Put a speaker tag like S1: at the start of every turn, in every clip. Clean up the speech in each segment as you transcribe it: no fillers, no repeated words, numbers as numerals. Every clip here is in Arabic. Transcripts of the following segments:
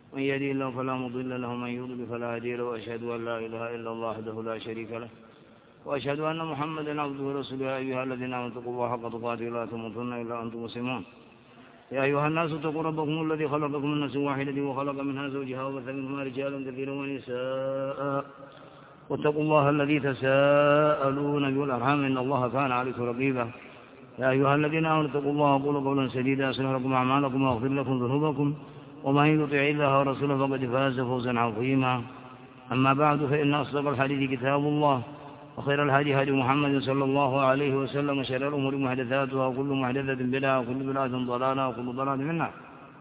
S1: من يهده الله فلا مضل له، ومن يضلل فلا هادي له، وأشهد أن لا إله إلا الله وحده لا شريك له، وأشهد أن محمدا عبده ورسوله. يا أيها الذين آمنوا اتقوا الله حق تقاته ولا تموتن إلا وأنتم مسلمون. يا أيها الناس اتقوا ربكم الذي خلقكم من نفس واحدة وخلق منها زوجها وبث منهما رجالا كثيرا ونساء، واتقوا الله الذي تساءلون به والأرحام إن الله كان عليكم رقيبا. يا أيها الذين آمنوا اتقوا الله وقولوا قولا سديدا يصلح لكم أعمالكم ويغفر لكم ذنوبكم، ومن يطع الله ورسوله فقد فاز فوزا عظيما. أما بعد، فإن أصدق الحديث كتاب الله، وخير الهدي هدي محمد صلى الله عليه وسلم، وشر الأمور محدثاتها، وكل محدثة بدعة، وكل بدعة ضلالة، وكل ضلالة في النار.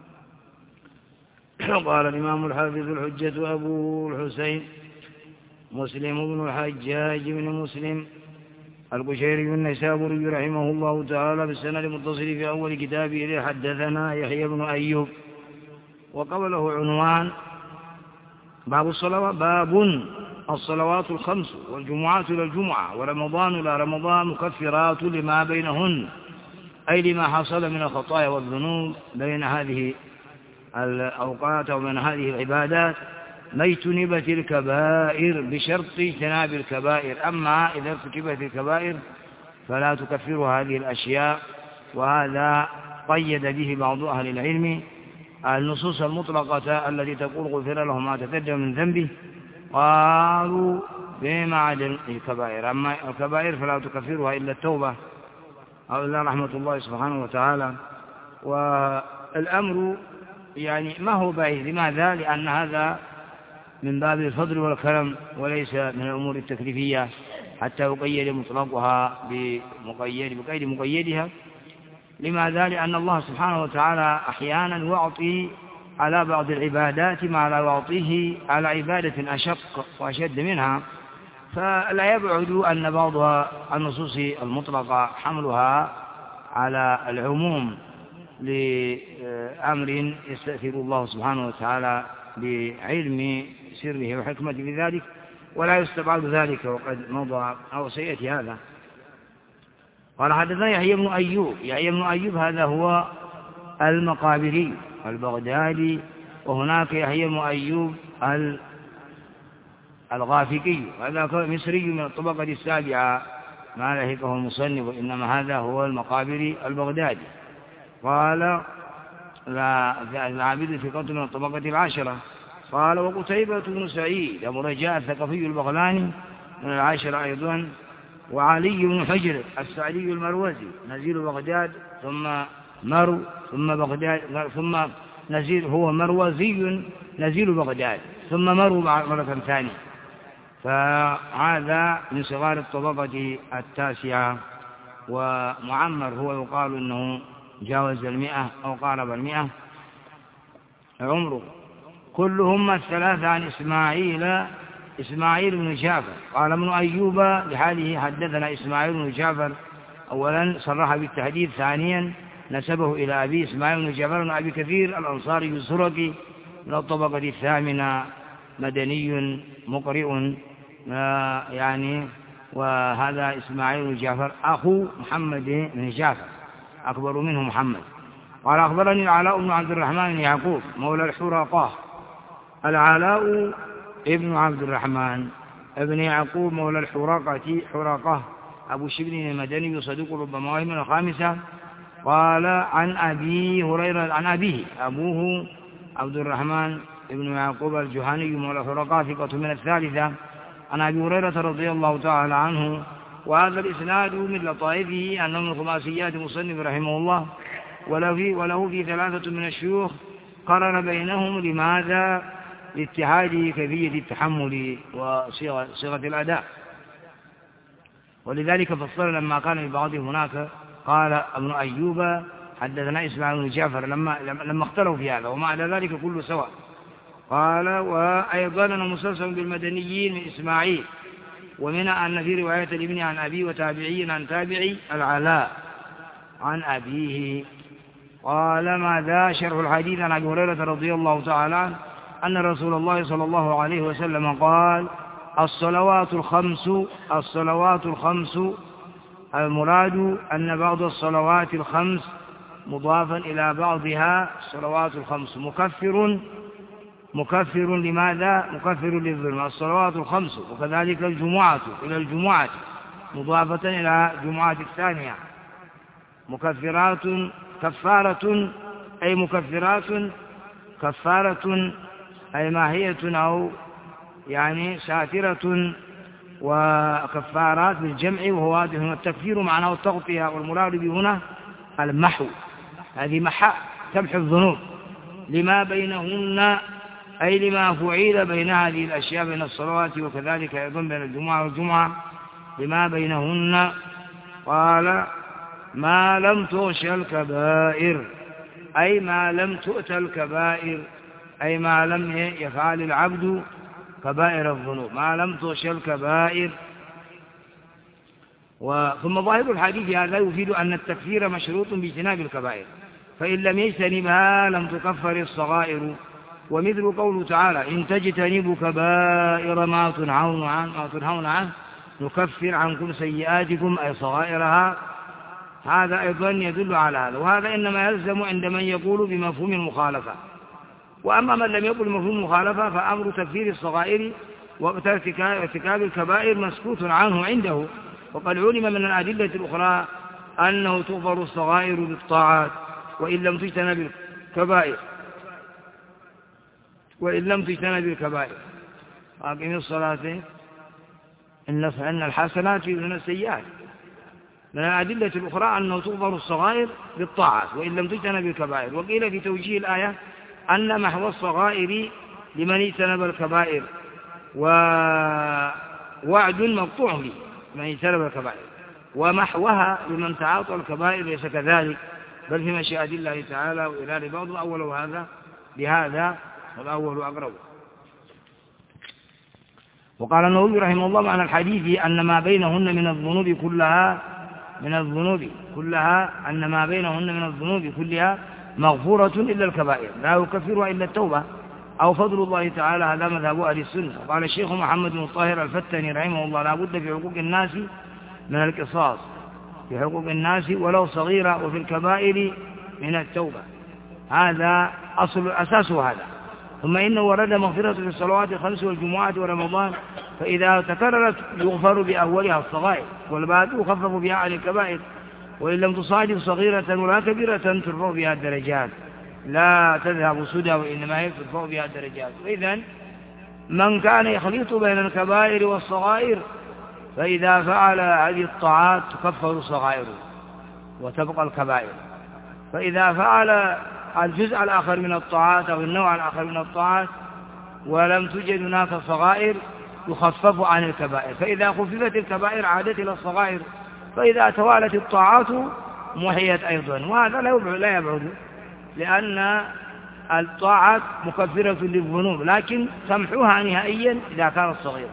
S1: قال الإمام الحافظ الحجة أبو الحسين مسلم بن الحجاج بن مسلم القشيري النيسابوري رحمه الله تعالى بالسند المتصل في أول كتابه إليه حدثنا يحيى بن أيوب، وقبله عنوان باب الصلوات الخمس والجمعات إلى الجمعة ورمضان إلى رمضان مكفرات لما بينهن، أي لما حصل من الخطايا والذنوب بين هذه الأوقات أو بين هذه العبادات، ما اجتنبت الكبائر بشرط اجتناب الكبائر. أما إذا ارتكبت الكبائر فلا تكفر هذه الأشياء. وهذا قيد به بعض أهل العلم النصوص المطلقة التي تقول غفر له ما تقدم من ذنبه، قالوا بما عدا الكبائر. أما الكبائر فلا تكفرها إلا التوبة أو إلا رحمة الله سبحانه وتعالى. والأمر يعني ما هو بعيد. لماذا؟ لأن هذا من باب الفضل والكرم وليس من الأمور التكليفية حتى يقيد مطلقها بقيد مقيدها. لماذا؟ لأن الله سبحانه وتعالى أحيانا يعطي على بعض العبادات ما لا يعطيه على عبادة أشق وأشد منها، فلا يبعد أن بعض النصوص المطلقة حملها على العموم لأمر يستأثر الله سبحانه وتعالى بعلم سره وحكمته في ذلك، ولا يستبعد ذلك، وقد مضى أو سيأتي هذا. قال حدثنا يحيى بن أيوب هذا هو المقابري البغدادي، وهناك يحيى بن أيوب الغافقي، هذا مصري من الطبقة السابعة ما لحقه المصنف، وإنما هذا هو المقابري البغدادي. قال العابد في قتل من الطبقة العاشرة. قال وقتيبة بن سعيد أبو رجاء الثقفي البغلاني من العاشرة أيضا، وعلي بن حجر السعدي المروزي نزيل بغداد ثم مرو ثم بغداد ثم نزيل، هو مروزي نزيل بغداد ثم مرو مرة ثانية، فهذا من صغار الطبقة التاسعة. ومعمر هو يقال أنه جاوز 100 أو قارب 100 عمره. كلهم الثلاثة عن إسماعيل بن جعفر. قال ابن أيوب لحاله حدثنا إسماعيل بن جعفر، أولا صرح بالتحديث، ثانيا نسبه إلى أبي إسماعيل بن جعفر بن أبي كثير الأنصاري الزرقي من الطبقة الثامنة، مدني مقرئ يعني. وهذا إسماعيل بن جعفر أخو محمد بن جعفر، أكبر منه محمد. قال أخبرني العلاء بن عبد الرحمن بن يعقوب مولى الحرقة. العلاء ابن عبد الرحمن ابن يعقوب مولى حرقة أبو شبل المدني صدوق ربما وهم الخامسة. قال عن أبي هريرة عن أبيه أبوه عبد الرحمن ابن يعقوب الجهني مولى حرقة ثقة من الثالثة، عن أبي هريرة رضي الله تعالى عنه. وهذا الإسناد من لطائفه أنه من خماسيات مصنف رحمه الله، وله في 3 من الشيوخ قرن بينهم. لماذا؟ لاتحاد كيفية التحمل وصيغة الأداء، ولذلك فصل لما كان لبعضهم هناك. قال ابن أيوب حدثنا إسماعيل بن جعفر لما اختلوا في هذا، ومع ذلك كله سواء. قال وأيضا أنه مسلسل بالمدنيين من إسماعيل، ومن أن في رواية الابن عن أبي وتابعي عن تابعي العلاء عن أبيه. قال ماذا؟ شرح الحديث عن أبي هريرة رضي الله تعالى عنه أن رسول الله صلى الله عليه وسلم قال الصلوات الخمس المراد أن بعض الصلوات الخمس مضافا إلى بعضها الصلوات الخمس مكفر مكفر لماذا؟ مكفر للظلم. الصلوات الخمس وكذلك الجمعة إلى الجمعة مضافة إلى الجمعة الثانية مكفرات كفارة أي مكفرات كفارة أي ماهية أو يعني ساترة وكفارات بالجمع وهو هذه التكفير معناه التغطية والمراد به هنا المحو هذه محا تمحو الذنوب لما بينهن أي لما فعيل بين هذه الأشياء بين الصلوات وكذلك أيضا بين الجمعة والجمعة لما بينهن. قال ما لم تغش الكبائر أي ما لم تؤت الكبائر أي ما لم يفعل العبد كبائر الذنوب ما لم تغش الكبائر. ثم ظاهر الحديث هذا يفيد أن التكفير مشروط باجتناب الكبائر فإن لم يجتنبها لم تكفر الصغائر ومثل قوله تعالى إن تجتنبوا كبائر ما تنهون عنه نكفر عنكم سيئاتكم أي صغائرها. هذا أيضا يدل على هذا وهذا إنما يلزم عند من يقول بمفهوم المخالفة. وأما من لم يقل بمفهوم المخالفة فأمر تكفير الصغائر وارتكاب الكبائر مسكوت عنه عنده وقد علم من الأدلة الأخرى أنه تغفر الصغائر بالطاعات وإن لم تجتنب الكبائر أقم الصلاة إن الحسنات يذهبن السيئات. من الأدلة الأخرى أنه تغفر الصغائر بالطاعات وإن لم تجتنب الكبائر. وقيل في توجيه الآية أن محو الصغائر لمن اجتنب الكبائر ووعد مقطوع به من اجتنب الكبائر ومحوها لمن تعاطى الكبائر ليس كذلك بل في مشيئة الله تعالى وإرادة بعض الأول وهذا بهذا والأول أقرب. وقال النووي رحمه الله معنى الحديث أن ما بينهن من الذنوب كلها مغفورة إلا الكبائر لا يكفرها إلا التوبة أو فضل الله تعالى. هذا مذهب أهل السنة. قال الشيخ محمد بن الطاهر الفتني رحمه الله لا بد في حقوق الناس من القصاص في حقوق الناس ولو صغيرة وفي الكبائر من التوبة. هذا أساس هذا. ثم إنه ورد مغفرة في الصلوات الخمس والجمعة ورمضان فإذا تكررت يغفر بأولها الصغائر والباقي يخفف بها عن الكبائر وإن لم تصادف صغيرة ولا كبيرة ترفع بها الدرجات لا تذهب سدى وإنما هي ترفع بها الدرجات. وإذن من كان يخلط بين الكبائر والصغائر فإذا فعل هذه الطاعات تكفر الصغائر وتبقى الكبائر فإذا فعل الجزء الآخر من الطاعات أو النوع الآخر من الطاعات ولم توجد هناك صغائر يخفف عن الكبائر فإذا خففت الكبائر عادت إلى الصغائر فإذا توالت الطاعات محيت أيضا. وهذا لا يبعد لأن الطاعات مكفرة للذنوب لكن تمحوها نهائيا إذا كانت صغيرة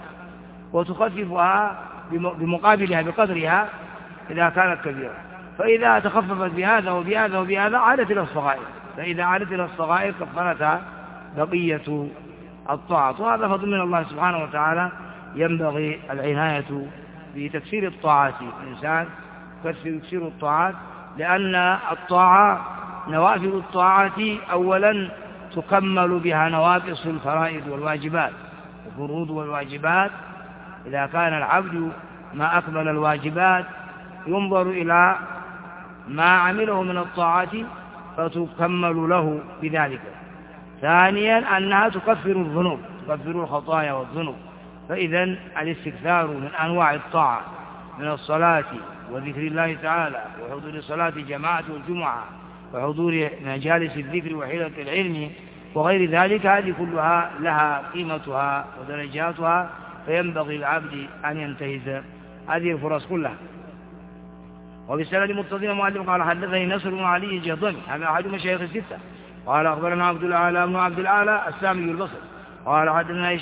S1: وتخففها بمقابلها بقدرها إذا كانت كبيرة فإذا تخففت بهذا وبهذا وبهذا عادت إلى الصغائر فإذا عادت إلى الصغائر كفرتها بقية الطاعات. وهذا فضل من الله سبحانه وتعالى ينبغي العناية بتكسير الطاعات. الإنسان يكسر الطاعات لأن الطاعة نوافل الطاعات أولا تكمل بها نواقص الفرائض والواجبات الفروض والواجبات. إذا كان العبد ما أكمل الواجبات ينظر إلى ما عمله من الطاعات فتكمل له بذلك. ثانيا أنها تكفر الذنوب تكفر الخطايا والذنوب. فإذا الاستكثار من أنواع الطاعة من الصلاة وذكر الله تعالى وحضور الصلاة جماعة والجمعة وحضور مجالس الذكر وحيلة العلم وغير ذلك هذه كلها لها قيمتها ودرجاتها فينبغي العبد أن ينتهز هذه الفرص كلها. وبالسند متصل مؤلف قال حدثني نصر بن علي الجهضمي هذا أحد مشايخ الستة قال أخبرنا عبد الأعلى بن عبد الأعلى السامي البصري قال حدثنا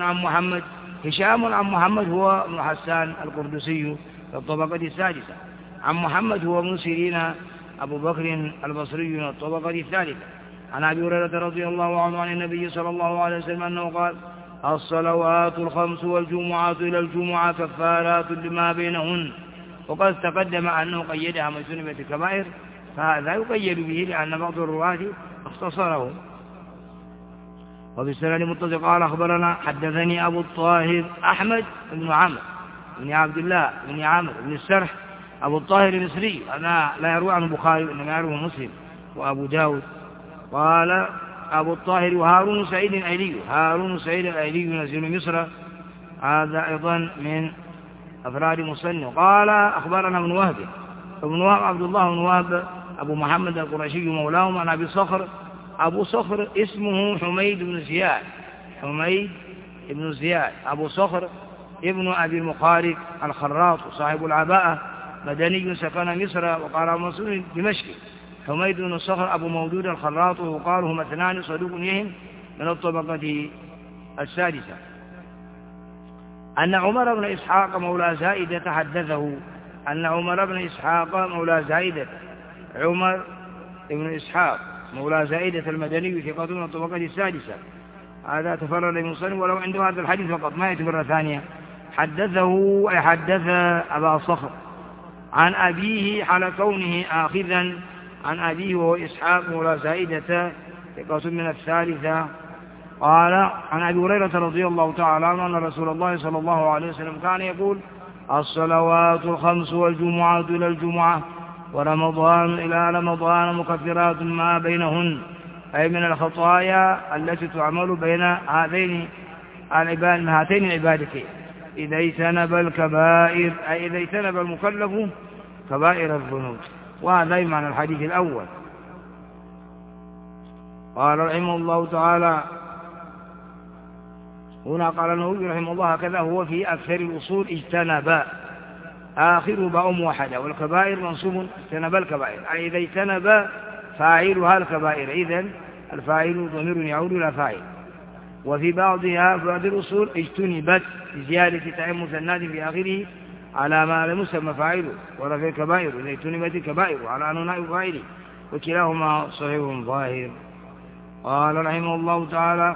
S1: هشام عن محمد هو ابن حسان القردسي في الطبقة السادسة عن محمد هو ابن سيرين أبو بكر البصري من الطبقة الثالثة عن أبي هريرة رضي الله عنه عن النبي صلى الله عليه وسلم أنه قال الصلوات الخمس والجمعة إلى الجمعة كفارات لما بينهن. وقد تقدم أنه قيدها من سنة الكبائر فهذا يقيد به لأن بعض الرواة اختصره. وفي السند متصل قال أخبرنا حدثني أبو الطاهر أحمد بن عمرو بن عبد الله بن عمرو بن السرح أبو الطاهر المصري، أنا لا يروي عنه البخاري إنما يروي مسلم وأبو داود. قال أبو الطاهر وهارون سعيد الأيلي، هارون سعيد الأيلي ينزل مصر، هذا أيضا من أفراد مسلم. قال أخبرنا ابن وهب عبد الله بن وهب أبو محمد القرشي مولاهم عن أبي صخر، أبو صخر اسمه حميد بن زياد أبو صخر ابن أبي المخارق الخراط صاحب العباءة، مدني سكن مصر، وقال منصور دمشقي. حميد بن صخر أبو مودود الخراط، وقال هما اثنان صدوق يهم من الطبقة السادسة. أن عمر بن إسحاق مولى زائدة حدثه، أن عمر بن إسحاق مولى زائدة، عمر بن إسحاق مولى زائدة المدني ثقة من الطبقة السادسة، هذا تفرد المصنف ولو عنده هذا الحديث فقط ما يأتي مرة ثانية. حدثه أي حدث أبا صخر عن أبيه حال كونه آخذا عن أبيه وهو إسحاق مولى زائدة ثقة من الثالثة. قال عن أبي هريرة رضي الله تعالى عنه أن رسول الله صلى الله عليه وسلم كان يقول: الصلوات الخمس والجمعة إلى الجمعة ورمضان إلى رمضان مكفرات ما بينهن، أي من الخطايا التي تعمل بين هاتين العبادتين إذا اجتنب الكبائر، أي إذا اجتنب المكلف كبائر الذنوب. وهذا معنى الحديث الأول. قال رحمه الله تعالى هنا، قال النووي رحمه الله هكذا هو في أكثر الأصول: اجتنب آخر باء موحدة، والكبائر منصوب اجتنب الكبائر، أي إذا اجتنب فاعلها الكبائر، إذن الفاعل ضمير يعود إلى فاعل. وفي بعضها في بعض الأصول اجتنبت بزيادة تاء مثنات في آخره على ما لم يسمى فاعله، ورفع الكبائر إذا اجتنبت الكبائر على أنواع فاعله، وكلاهما صحيح ظاهر. قال رحمه الله تعالى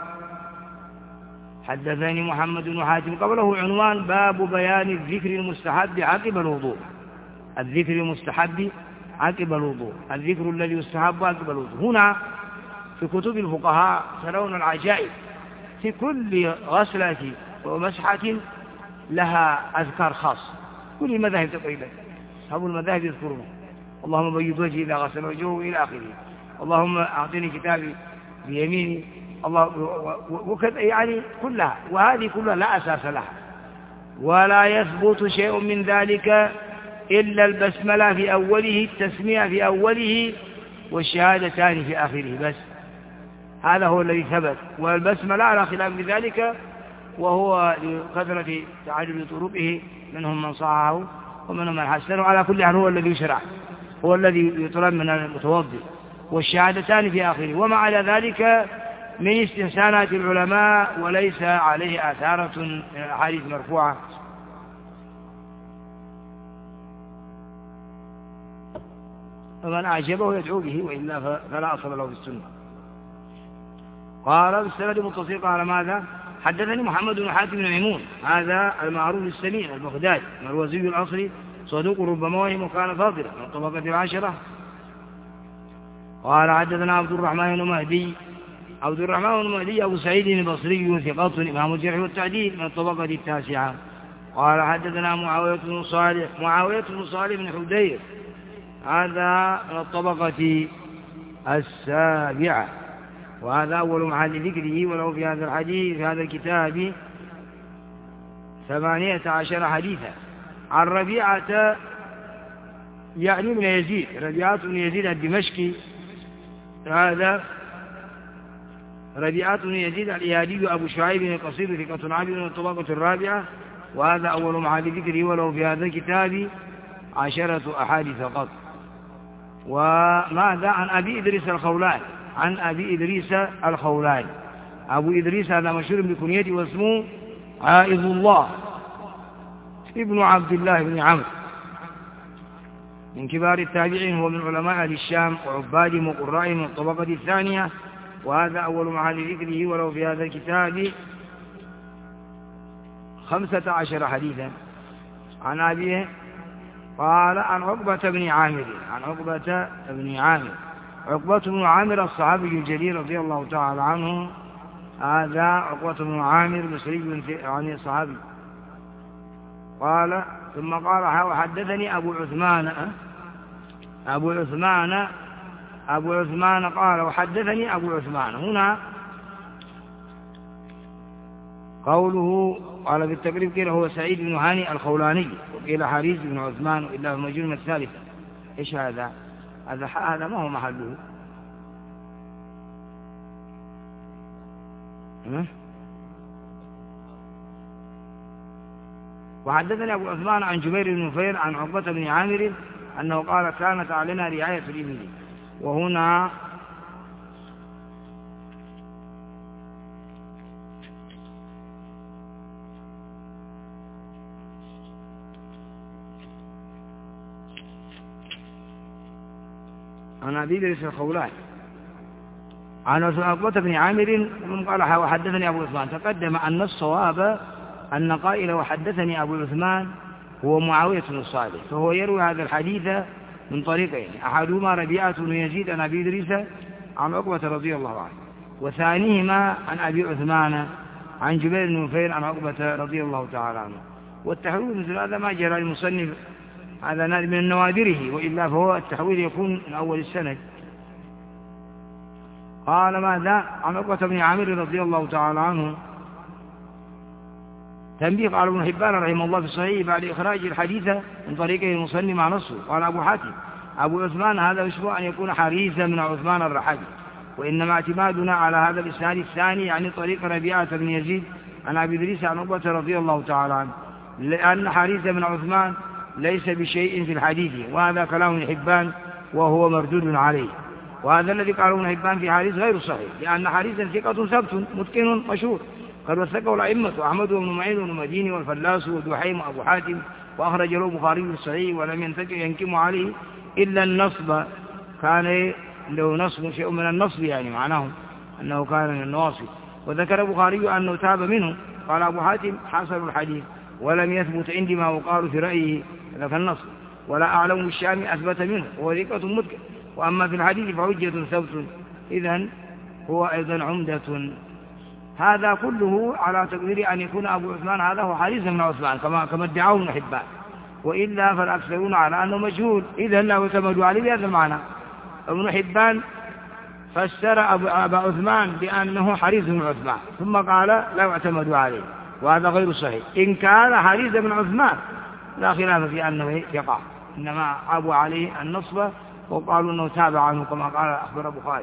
S1: حدثني محمد بن حاتم، قبله عنوان: باب بيان الذكر المستحب عقب الوضوء. الذكر المستحب عقب الوضوء، الذكر الذي يستحب عقب الوضوء. هنا في كتب الفقهاء ترون العجائب، في كل غسلة ومسحة لها أذكار خاص، كل المذاهب تقريبا أصحاب المذاهب يذكرون: اللهم بيض وجهي إذا غسل وجهه إلى آخره، اللهم أعطني كتابي بيميني، الله وكذا، يعني كلها. وهذه كلها لا أساس لها، ولا يثبت شيء من ذلك إلا البسملة في أوله، التسمية في أوله، والشهادتان في آخره، بس هذا هو الذي ثبت. والبسملة على خلاف ذلك، وهو لكثرة تعدد طرقه، منهم من صححه ومنهم من حسنه، على كل حال هو الذي يشرع، هو الذي يطلب من المتوضئ، والشهادتان في آخره. وما على ذلك من استحسانات العلماء، وليس عليه آثارة من الأحاديث مرفوعة. فمن أعجبه يدعو به، وإلا فلا أصل له في السنة. قال بالسند متصل قال ماذا؟ حدثني محمد بن حاتم بن ميمون، هذا المعروف السمين البغدادي المروزي الأصلي، صدوق ربما وهم، وكان فاضلا من الطبقة العاشرة. قال حدثنا عبد الرحمن بن مهدي أبو سعيد البصري ثقة إمام الجرح والتعديل من الطبقة التاسعة. قال حدثنا معاوية بن صالح بن حدير، هذا من الطبقة السابعة، وهذا أول محل ذكره، وله في هذا الحديث في هذا الكتاب 18 حديثا. عن ربيعة يعني من يزيد، ربيعة بن يزيد الدمشقي، هذا ربيعة بن يزيد الإيادي أبو شعيب القصير ثقة عابد من الطبقة الرابعة، وهذا أول محل ذكره، وله في هذا الكتاب 10 أحاديث فقط. وماذا؟ عن أبي إدريس الخولاني، أبو إدريس هذا مشهور بكنيته، واسمه عائذ الله ابن عبد الله بن عمرو، من كبار التابعين، هو من علماء أهل الشام وعبادهم وقرائهم من الطبقة الثانية، وهذا أول محل ذكره، ولو في هذا الكتاب 15 حديثا. عن أبيه قال عن عقبة بن عامر، عقبة بن عامر الصحابي الجليل رضي الله تعالى عنه، هذا عقبة بن عامر بصري عن الصحابي قال ثم قال وحدثني أبو عثمان قال وحدثني أبو عثمان. هنا قوله قال بالتقريب قيل هو سعيد بن هاني الخولاني وقيل حارث بن عثمان إلا في مجرم الثالثة. إيش هذا ما هو محله. وحدثني أبو عثمان عن جبير بن نفير عن عقبة بن عامر أنه قال كانت علينا رعاية الإبل. وهنا عن أبي إدريس الخولاني عن عقبة بن عامر قال وحدثني أبو عثمان. تقدم أن الصواب أن قائل وحدثني أبو عثمان هو معاوية بن الصالح، فهو يروي هذا الحديث من طريقين، أحدهما ربيعة بن يزيد عن أبي إدريس عن عقبة رضي الله عنه، وثانيهما عن أبي عثمان عن جبير بن نفير عن عقبة رضي الله تعالى عنه. والتحويل مثل هذا ما جرى المصنف، هذا من نوادره، وإلا فهو التحويل يكون من أول السند. قال ماذا عن عقبة بن عامر رضي الله تعالى عنه. تنبيه قال ابن حبان رحمه الله في الصحيح بعد إخراج الحديث من طريقه المصنف مع نصه. قال أبو حاتم أبو عثمان هذا يشبه أن يكون حريثا من عثمان الرحاجي، وإنما اعتمادنا على هذا الإسناد الثاني يعني طريق ربيعة بن يزيد عن أبي إدريس عن عقبة رضي الله تعالى عنه، لأن حريث بن عثمان ليس بشيء في الحديث، وهذا كلام ابن حبان وهو مردود عليه. وهذا الذي قاله ابن حبان في حديث غير صحيح، لأن حريثا ثقة ثبت متقن مشهور قد وثقه الأئمة أحمد بن معين والمديني والفلاس ودحيم وأبو حاتم، وأخرج له البخاري في الصحيح ولم ينكم عليه إلا النصب، كان له نصب شيء من النصب يعني معناه أنه كان من النواصب. وذكر البخاري أنه تاب منه. قال أبو حاتم حسن الحديث ولم يثبت عندي ما وقال في رأيه ذاك النصب، ولا أعلم بالشام أثبت منه وهو ثقة متقن، وأما في الحديث فحجة ثبت، إذن هو أيضا عمدة. هذا كله على تقدير أن يكون أبو عثمان هذا هو حريث بن عثمان كما ادعاه ابن حبان، وإلا فالأكثرون على أنه مجهول، إذن لا يعتمد عليه بهذا المعنى. ابن حبان فسر أبا عثمان بأنه حريث بن عثمان ثم قال لا يعتمد عليه، وهذا غير صحيح. إن كان حريث بن عثمان لا خلاف في أنه يقع، إنما عابوا عليه النصب وقالوا أنه تابع عنه كما قال أخبر البخاري.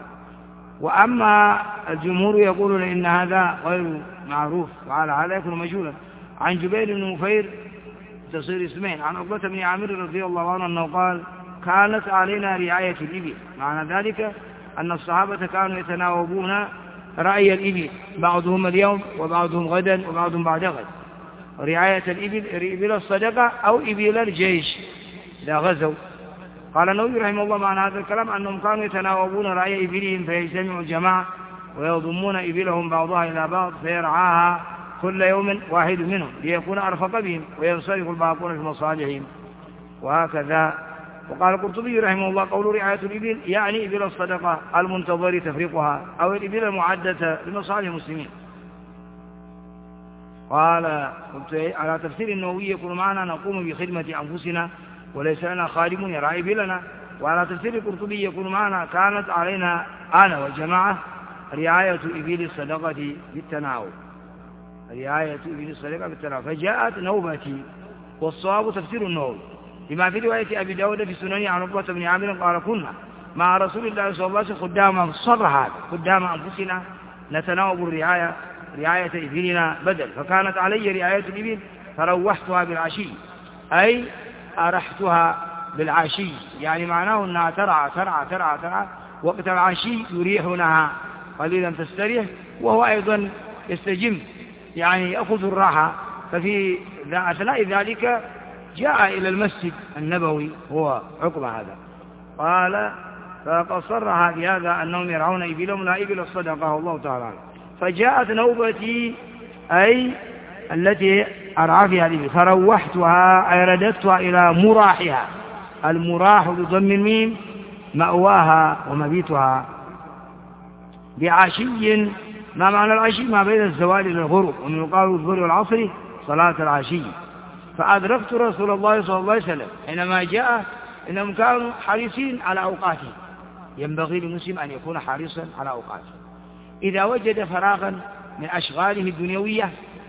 S1: وأما الجمهور يقولون إن هذا غير معروف وعلى هذا يكون مجهولا. عن جبير بن نفير تصير اسمين عن عقبة بن عامر رضي الله عنه أنه قال كانت علينا رعاية الإبل، معنى ذلك أن الصحابة كانوا يتناوبون رأي الإبل، بعضهم اليوم وبعضهم غدا وبعضهم بعد غد. رعاية الإبل إبل الصدقة أو إبل الجيش إذا غزوا. قال النووي رحمه الله معنى هذا الكلام أنهم كانوا يتناوبون رأي إبلهم فيجتمعوا الجماعة ويضمون إبلهم بعضها إلى بعض فيرعاها كل يوم واحد منهم ليكون أرفق بهم وينصرف الباقون في مصالحهم، وهكذا. وقال القرطبي رحمه الله قول رعاية الإبل يعني إبل الصدقة المنتظر تفريقها أو الإبل المعدة لمصالح المسلمين. قال على تفسير النووي يكون معنا نقوم بخدمة أنفسنا وليس لنا خادم يرعى إبلنا. وعلى تفسير القرطبي يكون معنا كانت علينا أنا والجماعة رعاية إبل الصدقة بالتناوب، رعاية إبل الصدقة بالتناوب، فجاءت نوبتي. والصواب تفسير النووي لما في رواية أبي داود في سننه عن عقبة بن عامر قال كنا مع رسول الله صلى الله عليه وسلم قدام أنفسنا نتناوب رعاية إبلنا بدل، فكانت علي رعاية الإبل فروحتها بالعشي أي أرحتها بالعشي، يعني معناه أنها ترعى وقت العشي يريحونها قليلا تستريح وهو أيضا يستجم يعني يأخذ الراحة. ففي أثناء ذلك جاء إلى المسجد النبوي هو عقبة هذا، قال فقد صرح بهذا أنهم يرعون إبلهم لا إبل الصدقة الله تعالى. فجاءت نوبتي أي التي أرعى فيها الإبل فروحتها أي رددتها إلى مراحها، المراح بضم الميم مأواها ومبيتها، بعشي ما معنى العشي؟ ما بين الزوال إلى الغروب، ومن يقال الظهر والعصر صلاة العشي. فأدركت رسول الله صلى الله عليه وسلم حينما جاء، إنهم كانوا حريصين على أوقاته. ينبغي للمسلم أن يكون حريصا على أوقاته. إذا وجد فراغا من أشغاله الدنيوية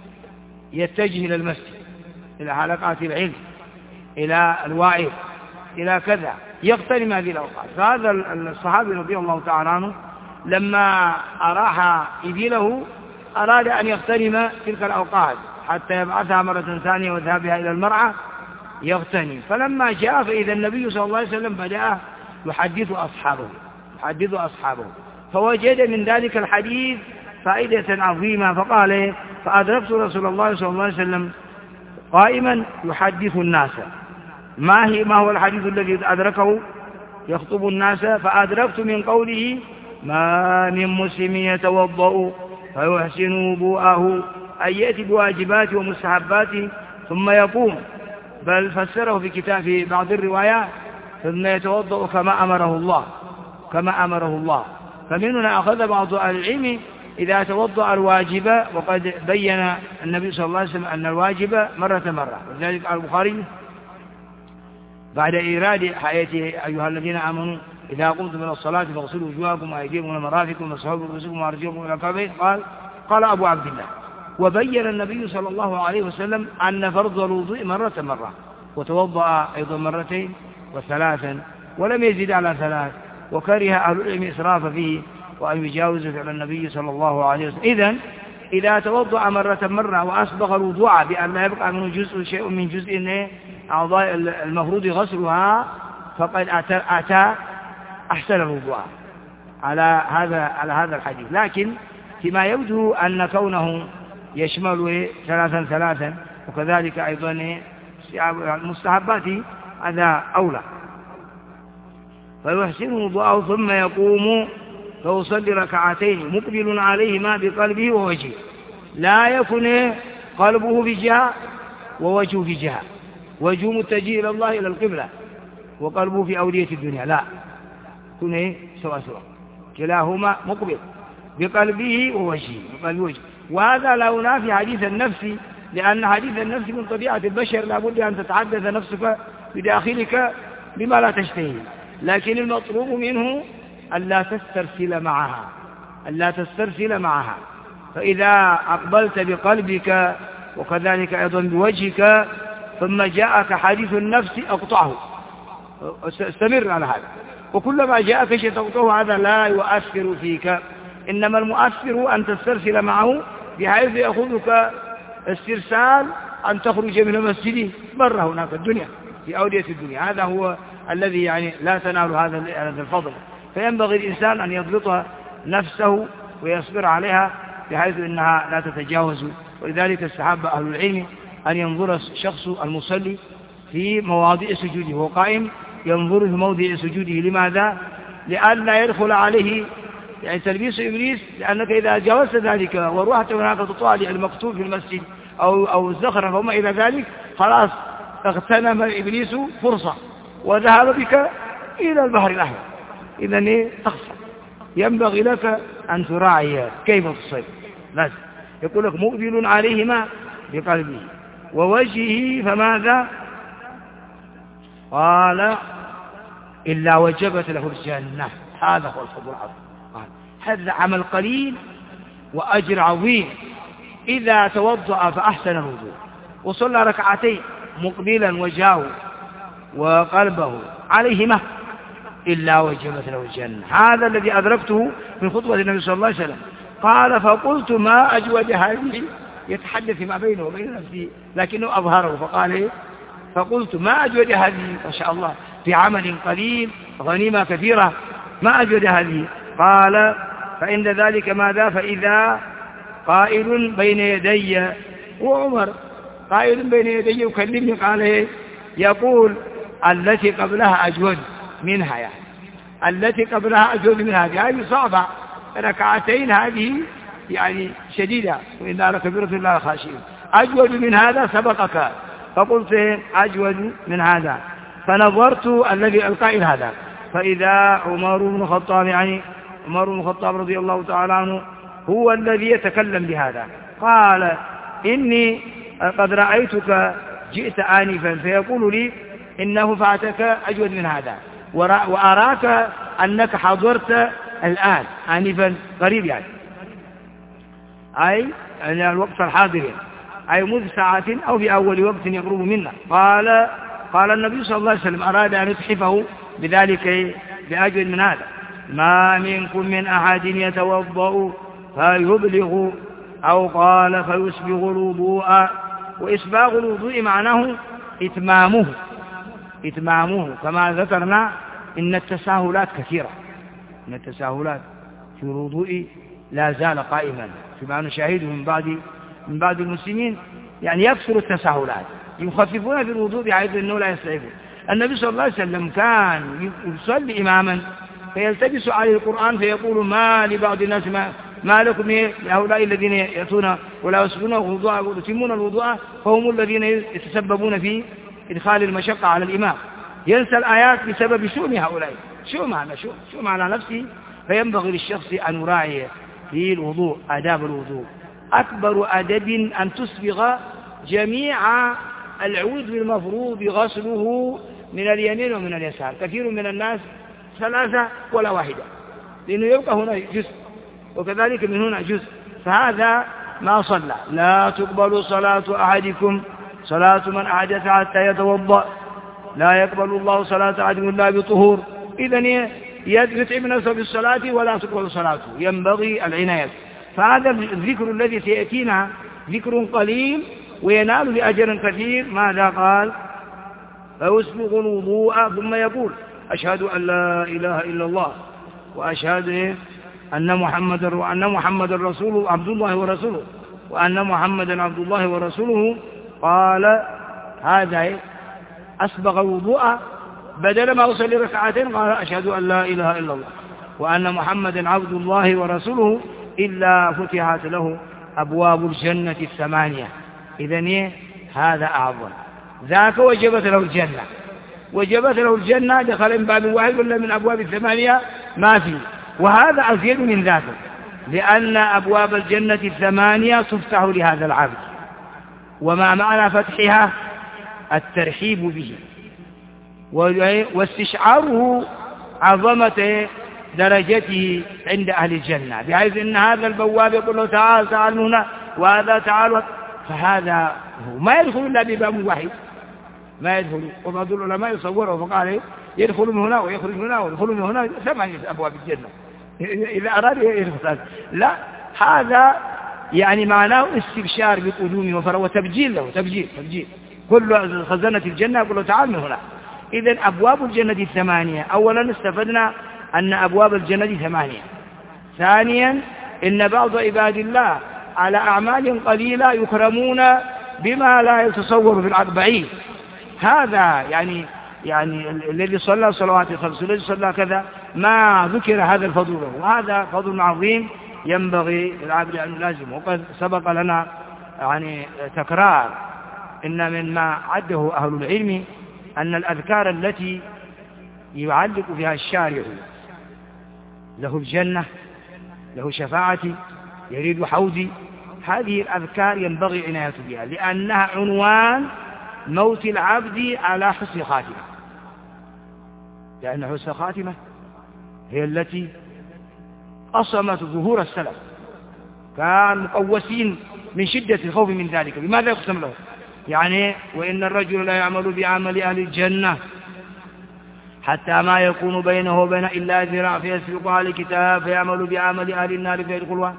S1: يتجه إلى المسجد، إلى حلقات العلم، إلى الواعظ، إلى كذا، يغتنم هذه الأوقات. فهذا الصحابي رضي الله تعالى عنه لما أراح إبله أراد أن يغتنم تلك الأوقات حتى يبعثها مرة ثانية وذهابها إلى المرعى يغتنم. فلما جاء فإذا النبي صلى الله عليه وسلم بدأ يحدث أصحابه، فوجد من ذلك الحديث فائدة عظيمة، فقال: فأدركت رسول الله صلى الله عليه وسلم قائما يحدث الناس. ما هو الحديث الذي أدركه يخطب الناس؟ فأدركت من قوله: ما من مسلم يتوضأ فيحسن وضوءه، أي يأتي بواجباته ومستحباته ثم يقوم، بل فسره في بعض الروايات ثم يتوضأ كما أمره الله. فمن هنا أخذ بعض أهل العلم إذا توضأ الواجب، وقد بين النبي صلى الله عليه وسلم أن الواجب مرة، وذلك البخاري بعد إيراد حياته: أيها الذين آمنوا إذا قمتم إلى الصلاة فاغسلوا وجوهكم وأيديكم إلى المرافق وامسحوا برؤوسكم وأرجلكم إلى الكعبين، قال أبو عبد الله. وبين النبي صلى الله عليه وسلم أن فرض الوضوء مرة، وتوضأ أيضا مرتين وثلاثا، ولم يزد على ثلاث، وكره أهل العلم إسراف فيه وأن يجاوز فعل النبي صلى الله عليه وسلم. إذن إذا توضأ مرة وأسبغ الوضوء بأن لا يبقى منه شيء من جزء أعضاء المفروض غسلها فقد أتى أحسن الوضوء على هذا الحديث. لكن فيما يبدو أن كونه يشمل ثلاثا وكذلك أيضا المستحبات هذا أولى. فيحسن وضوءه ثم يقوم فيصلي ركعتين مقبل عليهما بقلبه ووجهه، لا يكن قلبه في جهة ووجهه في جهة، وجهه متجه إلى الله إلى القبلة وقلبه في أودية الدنيا، لا، يكون سواء كلاهما مقبل بقلبه ووجهه. وهذا لا ينافي حديث النفس، لأن حديث النفس من طبيعة البشر، لابد أن تتحدث نفسك بداخلك بما لا تشتهي، لكن المطلوب منه ألا تسترسل معها. فإذا أقبلت بقلبك وكذلك أيضا بوجهك ثم جاءك حديث النفس أقطعه، استمر على هذا، وكلما جاءك شيء تقطعه هذا لا يؤثر فيك، إنما المؤثر أن تسترسل معه بحيث يأخذك استرسال أن تخرج من المسجد مرة هناك الدنيا في أودية الدنيا. هذا هو الذي يعني لا تنال هذا الفضل. فينبغي الإنسان أن يضبط نفسه ويصبر عليها بحيث أنها لا تتجاوز. ولذلك استحب أهل العلم أن ينظر الشخص المصلي في مواضع سجوده، هو قائم ينظر في موضع سجوده. لماذا؟ لئلا يدخل عليه يعني تلبيس إبليس، لأنك إذا جاوزت ذلك ورحت هناك تطالع المكتوب في المسجد أو الزخرف وما إلى ذلك، خلاص اغتنم إبليس فرصة وذهب بك إلى البحر الأحمر. إذن تخسر. ينبغي لك أن تراعي كيف تصلي. لازم يقول لك مقبل عليهما بقلبه ووجهه، فماذا؟ قال: إلا وجبت له الجنة. هذا هو الفضل العظيم. هذا عمل قليل وأجر عظيم. إذا توضأ فأحسن الوضوء وصلى ركعتين مقبلا وجهه وقلبه عليهما إلا وجبت له الجنة. هذا الذي أدركته من خطبة النبي صلى الله عليه وسلم. قال: فقلت ما أجود هذه، يتحدث ما بينه وبين نفسه لكنه أظهره، فقال: فقلت ما أجود هذه، ما شاء الله في عمل قليل غنيمة كثيرة، ما أجود هذه. قال: فعند ذلك ماذا؟ فإذا قائل بين يدي، وعمر قائل بين يدي يكلمني، قال: يقول التي قبلها أجود منها، يعني التي قبلها أجود منها، هذه صعبة، ركعتين هذه يعني شديدة، وإنا لكبيرة الله خاشعين، أجود من هذا سبقك. فقلت أجود من هذا، فنظرت الذي القائل هذا، فإذا عمر بن الخطاب، يعني عمر بن الخطاب رضي الله تعالى عنه، هو الذي يتكلم بهذا. قال إني قد رأيتك جئت آنفا، فيقول لي إنه فاتك أجود من هذا، وأراك أنك حضرت الآن آنفا قريب يعني، أي الوقت الحاضر، أي منذ ساعة أو في أول وقت يقرب منا. قال النبي صلى الله عليه وسلم أراد أن يتحفه بذلك بأجود من هذا: ما منكم من أحد يتوضأ فيبلغ، أو قال فيسبغ الوضوء. وإسباغ الوضوء معناه إتمامه، كما ذكرنا إن التساهلات كثيرة، إن التساهلات في الوضوء لا زال قائما فيما نشاهده من بعض المسلمين، يعني يكثر التساهلات، يخففون في الوضوء بحيث أنه لا يستعيبون. النبي صلى الله عليه وسلم كان يصلي إماما فيلتبس عليه القرآن فيقول ما لبعض الناس ما لكم هؤلاء الذين يأتون ولا يصلون الوضوء ويتمون الوضوء، فهم الذين يتسببون في إدخال المشقة على الإمام، ينسى الآيات بسبب شؤم هؤلاء، شؤم على نفسه. فينبغي للشخص أن يراعي في الوضوء آداب الوضوء. أكبر أدب أن تسبغ جميع العود المفروض غسله من اليمين ومن اليسار. كثير من الناس 3 ولا واحدة، لأنه يبقى هنا جزء وكذلك من هنا جزء، فهذا ما صلى. لا تقبل صلاة أحدكم صلاة من أحدث حتى يتوضأ، لا يقبل الله صلاة أحدكم إلا بطهور. إذن يتعب نفسه بالصلاة ولا تقبل صلاته، ينبغي العناية. فهذا الذكر الذي سيأتينا ذكر قليل وينال بأجر كثير. ماذا قال؟ فيسبغ الوضوء ثم يقول أشهد أن لا إله إلا الله وأشهد أن محمد رسول عبد الله ورسوله، وأن محمدا عبد الله ورسوله. قال هذا أسبغ الوضوء، بدل ما أصلي ركعتين قال أشهد أن لا إله إلا الله وأن محمدا عبد الله ورسوله، إلا فتحت له أبواب الجنة 8. إذن هذا أعظم، ذاك وجبت له الجنة، دخل من باب واحد ولا من أبواب 8 ما فيه. وهذا أزيد من ذاك، لأن أبواب الجنة 8 تفتح لهذا العبد، وما معنى فتحها؟ الترحيب به واستشعاره عظمة درجته عند أهل الجنة، بحيث أن هذا البواب يقول له تعال هنا، وهذا تعال، فهذا هو ما يدخل إلا بباب واحد، ما يدخل. وبعض العلماء يصوره فقال يدخل من هنا ويخرج من هنا ويدخل من هنا 8 أبواب الجنة إذا أراد يدخل. لا، هذا يعني معناه استبشار بقدومه وتبجيل له، تبجيل كل خزنة الجنة يقول له تعال من هنا. إذن أبواب الجنة 8. أولا استفدنا أن أبواب الجنة 8. ثانيا إن بعض عباد الله على أعمال قليلة يكرمون بما لا يتصور في الأربعين. هذا يعني الذي صلى صلوات الخمس والذي صلى كذا ما ذكر هذا الفضل له، وهذا فضل عظيم ينبغي للعبد أن يلازم. وقد سبق لنا يعني تكرار إن مما عده أهل العلم أن الأذكار التي يعلق فيها الشارع له الجنة، له شفاعتي، يريد حوزي، هذه الأذكار ينبغي عناية بها، لأنها عنوان موت العبد على حسن خاتمة، لأن حسن خاتمة هي التي قصمت ظهور السلف، كان مقوسين من شدة الخوف من ذلك. بماذا يقسم له؟ يعني وإن الرجل لا يعمل بعمل أهل الجنة حتى ما يكون بينه وبين إلا ذراع فيسبق على الكتاب فيعمل بعمل أهل النار فيدخلها.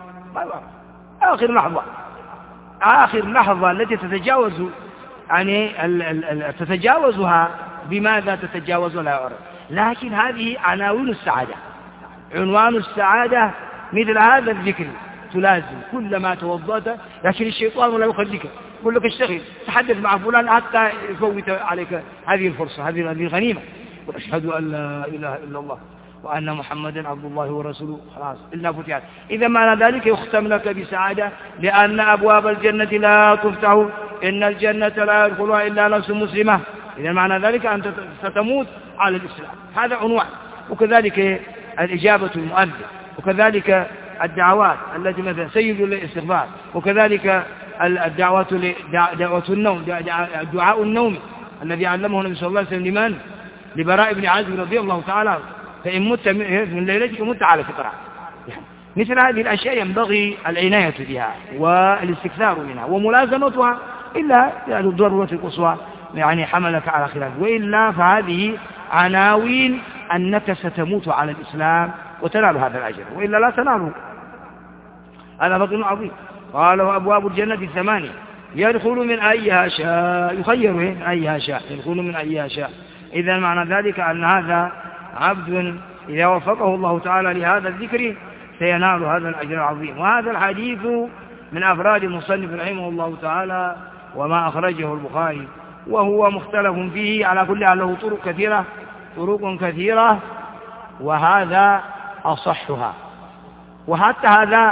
S1: آخر لحظة التي تتجاوز يعني تتجاوزها. بماذا تتجاوز لا يعرف، لكن هذه عناوين السعادة، عنوان السعادة مثل هذا الذكر تلازم كلما توضأت. لكن الشيطان لا يخليك، يقول لك اشتغل تحدث مع فلان حتى يفوت عليك هذه الفرصة، هذه الغنيمة. وأشهد أن لا إله إلا الله وأن محمدا عبد الله ورسوله، خلاص إلا فتحت. إذا معنى ذلك يختم لك بسعادة، لأن أبواب الجنة لا تفتح، إن الجنة لا يدخلها إلا نفس مسلمة. إذا معنى ذلك أنت ستموت على الإسلام، هذا عنوان. وكذلك الإجابة المؤذن، وكذلك الدعوات التي مثلا سيد الاستغفار، وكذلك الدعوات دعوة النوم، دعاء النوم الذي علمه النبي صلى الله عليه وسلم لمن؟ لبراء بن عازب رضي الله تعالى عنه، فإن مت من ليلتك مت على فطرة. يعني مثل هذه الأشياء ينبغي العناية بها والاستكثار منها وملازمتها، إلا يعني الضرورة القصوى يعني حملك على خلاف، وإلا فهذه عناوين أنك ستموت على الإسلام وتنال هذا الأجر، وإلا لا تناله. هذا فضل عظيم. قاله أبواب الجنة 8 يدخل من أيها شاء، يخير من أيها شاء، يدخل من أيها شاء. إذا معنى ذلك أن هذا عبد إذا وفقه الله تعالى لهذا الذكر سينال هذا الأجر العظيم. وهذا الحديث من أفراد المصنف رحمه الله تعالى وما أخرجه البخاري، وهو مختلف فيه على كل حال، له طرق كثيرة وهذا أصحها. وحتى هذا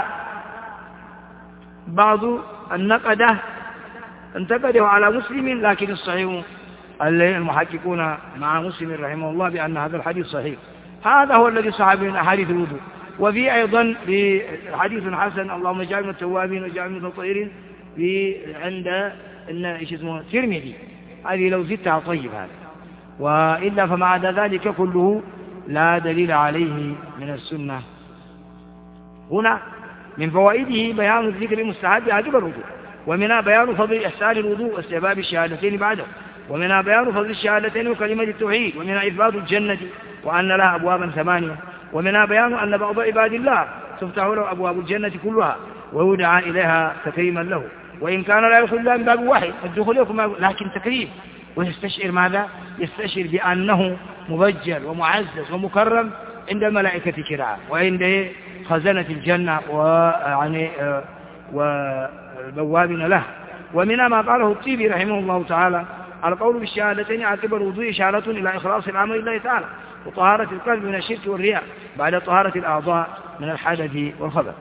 S1: بعض النقدة انتقده على مسلم، لكن الصحيح المحققون مع مسلم رحمه الله بأن هذا الحديث صحيح. هذا هو الذي صح من أحاديث الوضوء. وفي أيضا حديث حسن اللهم اجعلنا التوابين واجعلنا المتطهرين عند الترمذي، هذه لو زدتها طيب هذا. وإلا فما عدا ذلك كله لا دليل عليه من السنة. هنا من فوائده بيان الذكر المستحب عقب الوضوء، ومنها بيان فضل إحسان الوضوء واستحباب الشهادتين بعده، ومنها بيان فضل الشهادتين وكلمة التوحيد، ومنها إثبات الجنة وأن لها أبوابا 8، ومنها بيان أن بعض عباد الله تفتح له أبواب الجنة كلها ويدعى إليها تكريما له، وإن كان لا يدخل إلا من باب واحد الدخول يكون لكن تكريم. ويستشعر ماذا؟ يستشعر بأنه مبجل ومعزز ومكرم عند الملائكة كرام وعند خزنة الجنة ويعني والبوابين له. ومنها ما قاله الطيبي رحمه الله تعالى: القول بالشهادتين عقب الوضوء إشارة إلى إخلاص العمل لله تعالى وطهارة القلب من الشرك والرياء بعد طهارة الأعضاء من الحدث والخبث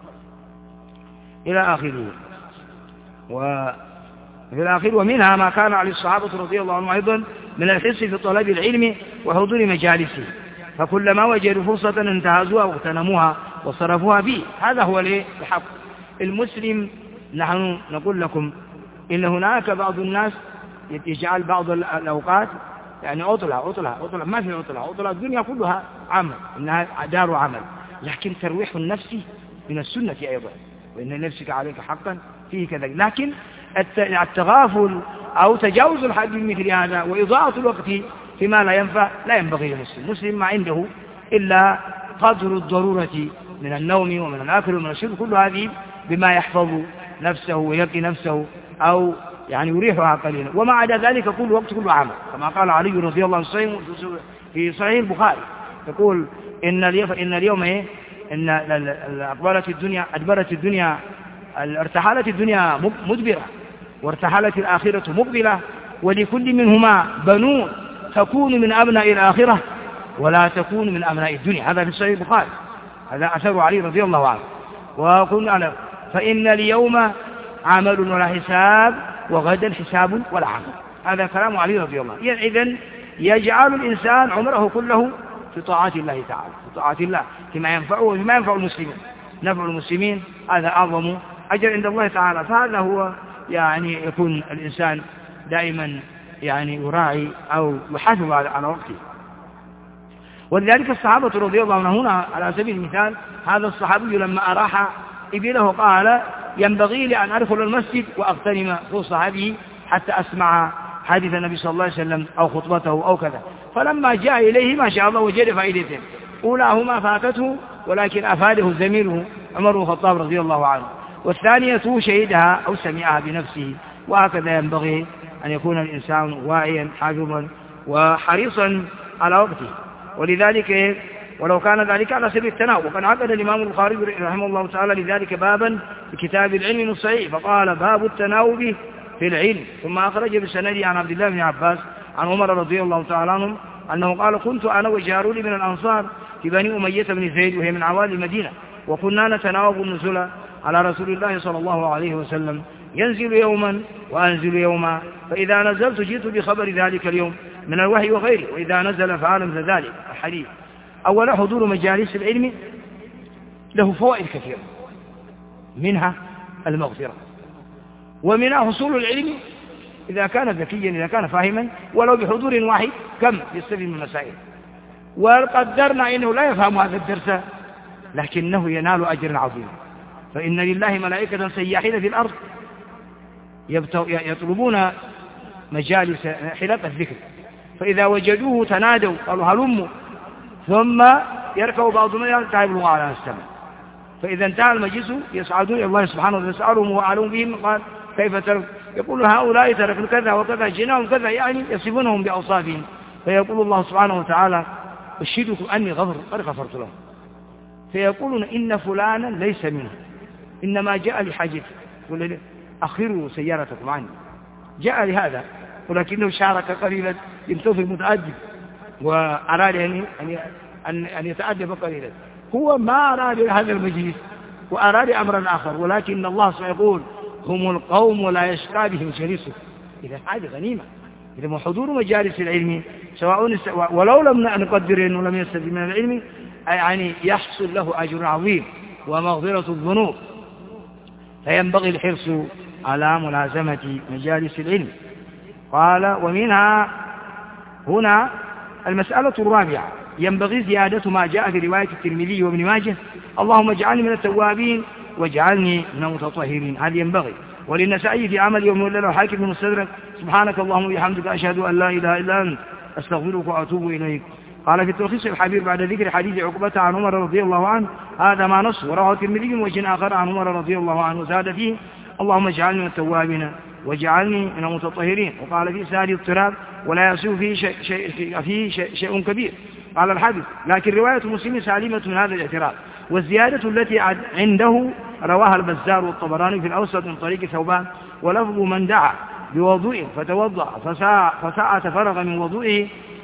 S1: إلى آخره. وفي الآخر ومنها ما كان على الصحابة رضي الله عنهم أيضا من الحرص في طلب العلم وحضور مجالسه، فكلما وجدوا فرصة انتهزوها واغتنموها وصرفوها فيه. هذا هو الحق. المسلم نحن نقول لكم إن هناك بعض الناس يجعل بعض الأوقات يعني عطلة، ما في عطلة، الدنيا كلها عمل، إنها دار عمل، لكن ترويح النفس من السنة أيضا، وإن نفسك عليك حقا فيه كذلك. لكن التغافل أو تجاوز الحد مثل هذا وإضاعة الوقت فيما لا ينفع لا ينبغي للمسلم. المسلم ما عنده إلا قدر الضرورة من النوم ومن الأكل ومن الشرب، كل هذه بما يحفظ نفسه ويقي نفسه أو يعني يريحها قليلا، وما عدا ذلك كل وقت كله عمل، كما قال علي رضي الله عنه في صحيح البخاري يقول إن اليوم إن أدبرت الدنيا، ارتحلت الدنيا مدبرة وارتحلت الآخرة مقبلة، ولكل منهما بنون تكون من أبناء الآخرة ولا تكون من أبناء الدنيا. هذا في صحيح البخاري، هذا أثر علي رضي الله عنه. وقلنا فإن اليوم عمل ولا حساب وغدا حساب ولا عمل. هذا كلام علي رضي الله عنه. يعني إذن يجعل الإنسان عمره كله في طاعات الله تعالى، في طاعات الله فيما ينفعه وفيما ينفع المسلمين. نفع المسلمين هذا أعظم أجر عند الله تعالى. فهذا هو يعني يكون الإنسان دائما يعني يراعي أو يحافظ على وقته. ولذلك الصحابة رضي الله عنهم هنا على سبيل المثال، هذا الصحابي لما أراح إبله قال: ينبغي لي أن أدخل المسجد وأغتنم فرصة هذه حتى أسمع حديث النبي صلى الله عليه وسلم أو خطبته أو كذا. فلما جاء إليه ما شاء الله وجد فائدتين، أولاهما فاتته ولكن أفاده زميله عمر بن الخطاب رضي الله عنه، والثانية شهدها أو سمعها بنفسه. وهكذا ينبغي أن يكون الإنسان واعيا حافظا وحريصا على وقته. ولذلك ولو كان ذلك على سبيل التناوب، وقد عقد الإمام البخاري رحمه الله تعالى لذلك بابا في كتاب العلم الصحيح، فقال: باب التناوب في العلم. ثم أخرج بسنده عن عبد الله بن عباس عن عمر رضي الله تعالى عنهم أنه قال: كنت أنا وجار لي من الأنصار في بني أمية بن زيد وهي من عوالي المدينة، وكنا نتناوب النزول على رسول الله صلى الله عليه وسلم، ينزل يوما وأنزل يوما، فإذا نزلت جئت بخبر ذلك اليوم من الوحي وغيره، وإذا نزل فعلم ذلك. الحديث أولا حضور مجالس العلم له فوائد كثيرة، منها المغفرة، ومنها حصول العلم إذا كان ذكيا، إذا كان فاهما ولو بحضور واحد كم يستفيد من المسائل. وقدرنا إنه لا يفهم هذا الدرس لكنه ينال أجرا عظيما، فإن لله ملائكة سياحين في الأرض يطلبون مجالس حلقة الذكر، فإذا وجدوه تنادوا قالوا هلموا، ثم يركب بعضهم يبلغ على السماء، فإذا انتهى المجلس يصعدون إلى الله سبحانه وتعالى يسألهم وأعلم بهم، قال كيف ترك؟ يقول هؤلاء تركوا كذا وكذا جناهم كذا، يعني يصفونهم بأوصافهم، فيقول الله سبحانه وتعالى أشهدكم أني قد غفرت لهم، فيقولون إن فلانا ليس منه، إنما جاء لحاجته، يقول أخروا سيارتكم عني، جاء لهذا ولكنه شارك قليلا يمتوف المتعدد وأراد أن يتأدب قليلا، هو ما أراد هذا المجلس وأراد أمرا آخر، ولكن الله سيقول هم القوم لا يشقى بهم جليسهم. إذا هذه غنيمة، إذا حضور مجالس العلم سواء ولو لم نقدر أنه لم يستفد من العلم يعني يحصل له أجر عظيم ومغفرة الذنوب، فينبغي الحرص على ملازمة مجالس العلم. قال ومنها هنا المسألة الرابعة ينبغي زيادة ما جاء في رواية الترمذي وابن ماجه اللهم اجعلني من التوابين واجعلني من المتطهرين، هذا ينبغي. وللنسائي في عمل يوم الليلة والحاكم بن مستدرك سبحانك اللهم وبحمدك أشهد أن لا إله إلا أنت أستغفرك وأتوب إليك. قال في التلخيص الحبيب بعد ذكر حديث عقبة عن عمر رضي الله عنه هذا ما نص، ورواه الترمذي من وجه آخر عن عمر رضي الله عنه وزاد فيه اللهم اجعلني من التوابين واجعلني من المتطهرين. وقال في سادي اضطراب ولا يسوء فيه شيء كبير. قال الحديث لكن رواية مسلم سالمة من هذا الاعتراض، والزيادة التي عنده رواها البزار والطبراني في الأوسط من طريق ثوبان، ولفظ من دعا بوضوء فتوضأ فساعة فرغ من وضوئه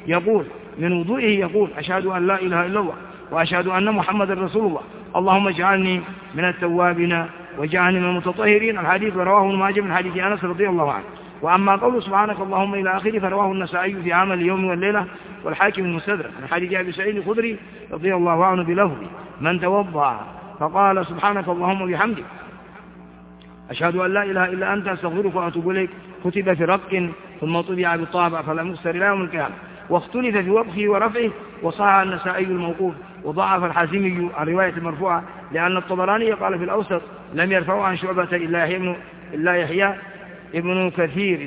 S1: يقول أشهد أن لا إله إلا الله وأشهد أن محمد رسول الله اللهم اجعلني من التوابين واجعلني من المتطهرين. الحديث رواه ابن ماجه من حديث أنس رضي الله عنه. وأما قول سبحانك اللهم إلى آخره فرواه النسائي في عمل اليوم والليلة والحاكم المستدرك من حديث أبي سعيد الخدري رضي الله عنه بلفظ من توضأ فقال سبحانك اللهم وبحمدك أشهد أن لا إله إلا أنت أستغفرك وأتوب إليك كتب في رق ثم طبع بالطابع فلم يكسر إلى يوم القيامة. واختلف في وقفه ورفعه، وصحح النسائي الموقوف وضعف الحازمي الرواية المرفوعة، لأن الطبراني قال في الأوسط لم يرفعوا عن شعبة إلا يحيى ابن كثير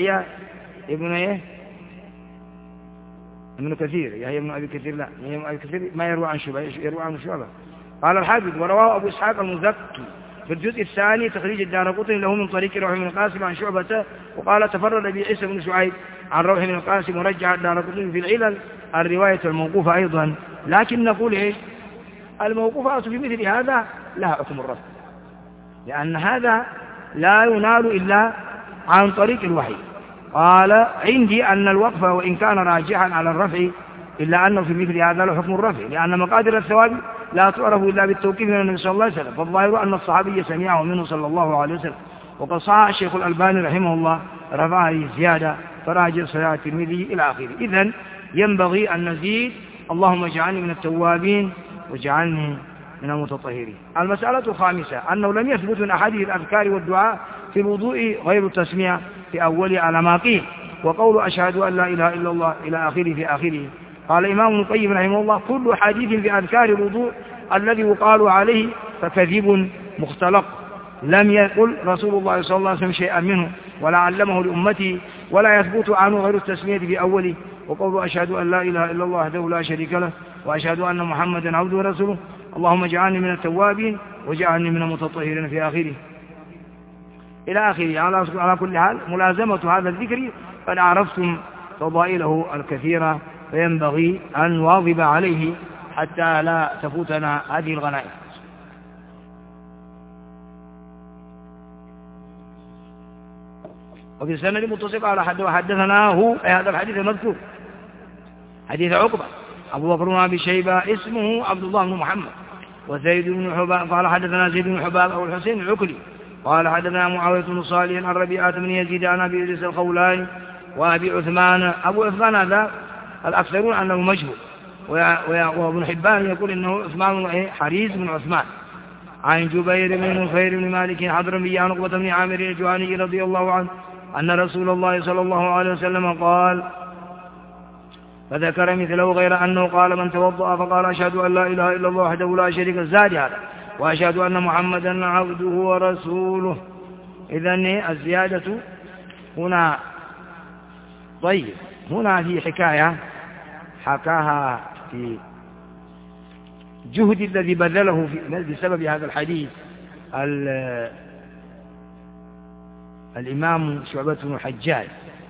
S1: يحيى ابن أبي كثير لا يحيى ابن أبي كثير ما يروى عن شعبة يروى عن شعبة. قال الحافظ ورواه أبو إسحاق المزكي في الجزء الثاني تخريج الدارقطني له من طريق روح بن القاسم عن شعبة، وقال تفرد به عيسى بن شعيب عن روح بن القاسم ورجع الدارقطني في العلل الرواية الموقوفة أيضا. لكن نقول إيش الموقوفات في مثل هذا لها حكم الرفع، لأن هذا لا ينال إلا عن طريق الوحي. قال عندي أن الوقف وإن كان راجحا على الرفع إلا أنه في مثل هذا له حكم الرفع، لأن مقادير الثواب لا تعرف إلا بالتوقيف من النبي صلى الله عليه وسلم، فالظاهر أن الصحابي سمعه منه صلى الله عليه وسلم. وقد صحح الشيخ الألباني رحمه الله رفعه زيادة فراجع صحيح الترمذي إلى آخره. إذن ينبغي أن نزيد اللهم اجعلني من التوابين واجعلني من المتطهرين. المسألة الخامسة أنه لم يثبت من أحاديث الأذكار والدعاء في الوضوء غير التسمية في أول على ما قيل، وقول أشهد أن لا إله إلا الله إلى آخره في آخره. قال الإمام ابن القيم رحمه الله كل حديث في أذكار الوضوء الذي يقال عليه فكذب مختلق، لم يقل رسول الله صلى الله عليه وسلم شيئا منه ولا علمه لأمته، ولا يثبت عنه غير التسمية في أوله، وقول أشهد أن لا إله إلا الله وحده لا شريك له وأشهد أن محمدا عبده ورسوله اللهم اجعلني من التوابين واجعلني من المتطهرين في آخره إلى آخره. على كل حال ملازمة هذا الذكر قد عرفتم فضائله الكثيرة، فينبغي أن نواظب عليه حتى لا تفوتنا هذه الغنائم. وفي السند متصل على حد وحدثناه هذا الحديث المذكور حديث عقبة أبو بكر بن أبي شيبة اسمه عبد الله بن محمد وزيد بن حباب قال حدثنا زيد بن حباب أو الحسين العكلي قال حدثنا معاوية بن صالح عن ربيعة بن يزيد عن أبي إدريس الخولاني وأبي عثمان. أبو عثمان هذا الأكثرون أنه مجهول، وابن حبان يقول إنه عثمان حريز بن عثمان عن جبير بن نفير بن مالك حضرمي عن عقبة بن عامر الجهني رضي الله عنه أن رسول الله صلى الله عليه وسلم قال فذكر مثله غير أنه قال من توضأ فقال أشهد أن لا إله إلا الله وحده لا شريك له زاد هذا وأشهد أن محمدا عبده ورسوله. إذن الزيادة هنا طيب. هنا في حكاية حكاها في جهد الذي بذله بسبب هذا الحديث الإمام شعبة بن الحجاج.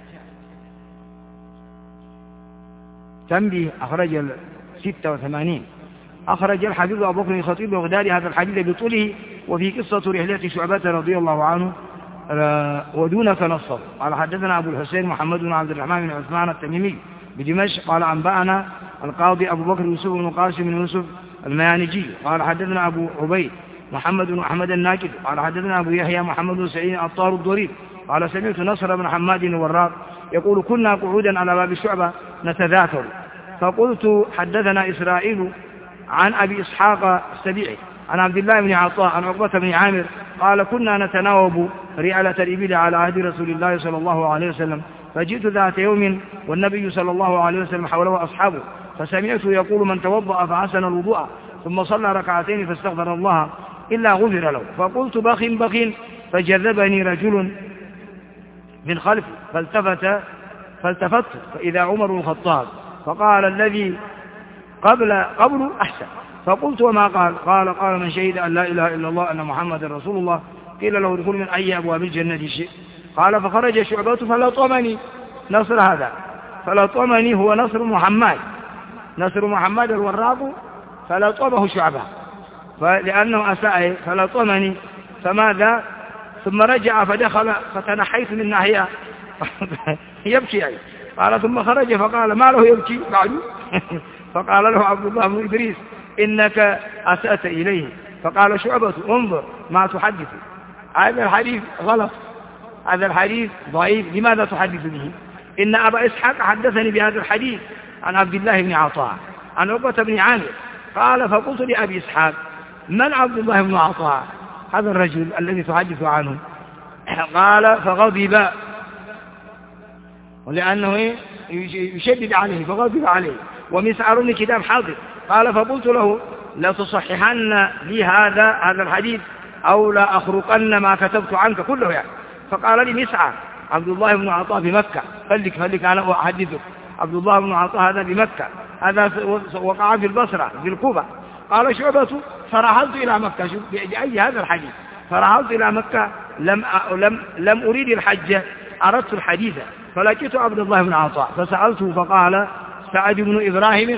S1: تنبيه أخرج 86 أخرج الحبيب أبو بكر الخطيب بغداد هذا الحديث بطوله وفي قصة رحلة شعبة رضي الله عنه ودونك نصر. قال حدثنا أبو الحسين محمد بن عبد الرحمن بن عثمان التميمي بدمشق قال أنبأنا القاضي أبو بكر يوسف بن قاسم بن يوسف الميانجي قال حدثنا أبو عبيد محمد بن أحمد الناكد قال حدثنا أبو يحيى محمد بن سعيد الطار الضرير قال سمعت نصر بن حماد الوراق يقول كنا قعودا على باب الشعبة نتذاكر فقلت حدثنا إسرائيل عن أبي إسحاق السبيعي عن عبد الله بن عطاء عن عقبة بن عامر قال كنا نتناوب رعلة الإبل على عهد رسول الله صلى الله عليه وسلم فجئت ذات يوم والنبي صلى الله عليه وسلم حوله أصحابه فسمعته يقول من توضأ فحسن الوضوء ثم صلى ركعتين فاستغفر الله إلا غفر له. فقلت بخ فجذبني رجل من خلفي فالتفت فإذا عمر بن الخطاب فقال الذي قبل أحسن. فقلت وما قال من شهد أن لا إله إلا الله أن محمد رسول الله قيل له ادخل من أي أبواب الجنة شئت. قال فخرج شعبة فلطمني نصر هذا فلطمني هو نصر محمد الوراق فلطمه شعبة لأنه أساء فلطمني فماذا ثم رجع فدخل فتنحيت من ناحية يبكي أي. قال ثم خرج فقال ما له يبكي بعد فقال له عبد الله بن إدريس إنك أسأت إليه. فقال شعبة انظر ما تحدث هذا الحديث غلط هذا الحديث ضعيف لماذا تحدث به؟ إن أبا إسحاق حدثني بهذا الحديث عن عبد الله بن عطاء عن عقبة بن عامر قال فقلت لأبي إسحاق من عبد الله بن عطاء هذا الرجل الذي تحدث عنه؟ قال فغضب ولأنه يشدد عليه فغضب عليه ومسعر كتاب حاضر. قال فقلت له لا تصححن لي هذا الحديث أو لا أخرقن ما كتبت عنك كله يعني. فقال لي مسعر عبد الله بن عطاء بمكة خليك أنا أحدثك عبد الله بن عطاء هذا بمكة هذا وقع في البصرة في الكوفة. قال شعبة فرحلت إلى مكة شوف بأي هذا الحديث فرحلت إلى مكة لم أريد الحج أردت الحديث فلقيت عبد الله بن عطاء فسألته فقال سعد بن إبراهيم